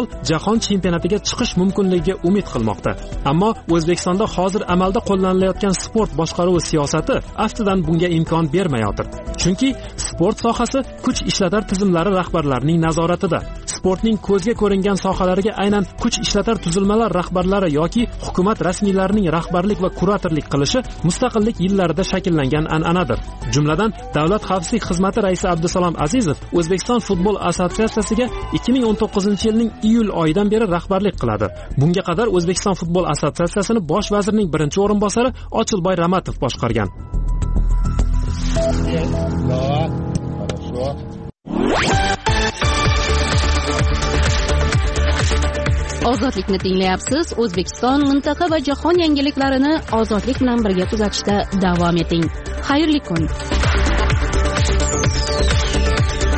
jahon chempionatiga chiqish mumkinligiga umid qilmoqda. Ammo O'zbekistonda hozir amalda qo'llanilayotgan sport boshqaruvi siyosati aftidan bunga imkon bermayotir. Chunki sport sohasi kuch ishlatar tizimlari rahbarlarining nazoratida. Sportning ko'zga ko'ringan sohalariga aynan kuch ishlatar tuzilmalar rahbarlari yoki hukumat rasmiylarining rahbarlik va kuratorlik qilishi mustaqillik yillarida shakllangan an'anadir. Jumladan, Davlat xavfsizlik xizmati raisi Abdusalom Azizov O'zbekiston futbol assotsiatsiyasiga 2019-yilning iyul oyidan beri rahbarlik qiladi. Bunga qadar O'zbekiston futbol assotsiatsiyasini bosh vazirning birinchi o'rinbosari Ochilboy Ramatov boshqargan. Ozodlikni tinglayapsiz. O'zbekiston, mintaqa va jahon yangiliklarini ozodlik bilan birga kuzatishda davom eting. Xayrli kun.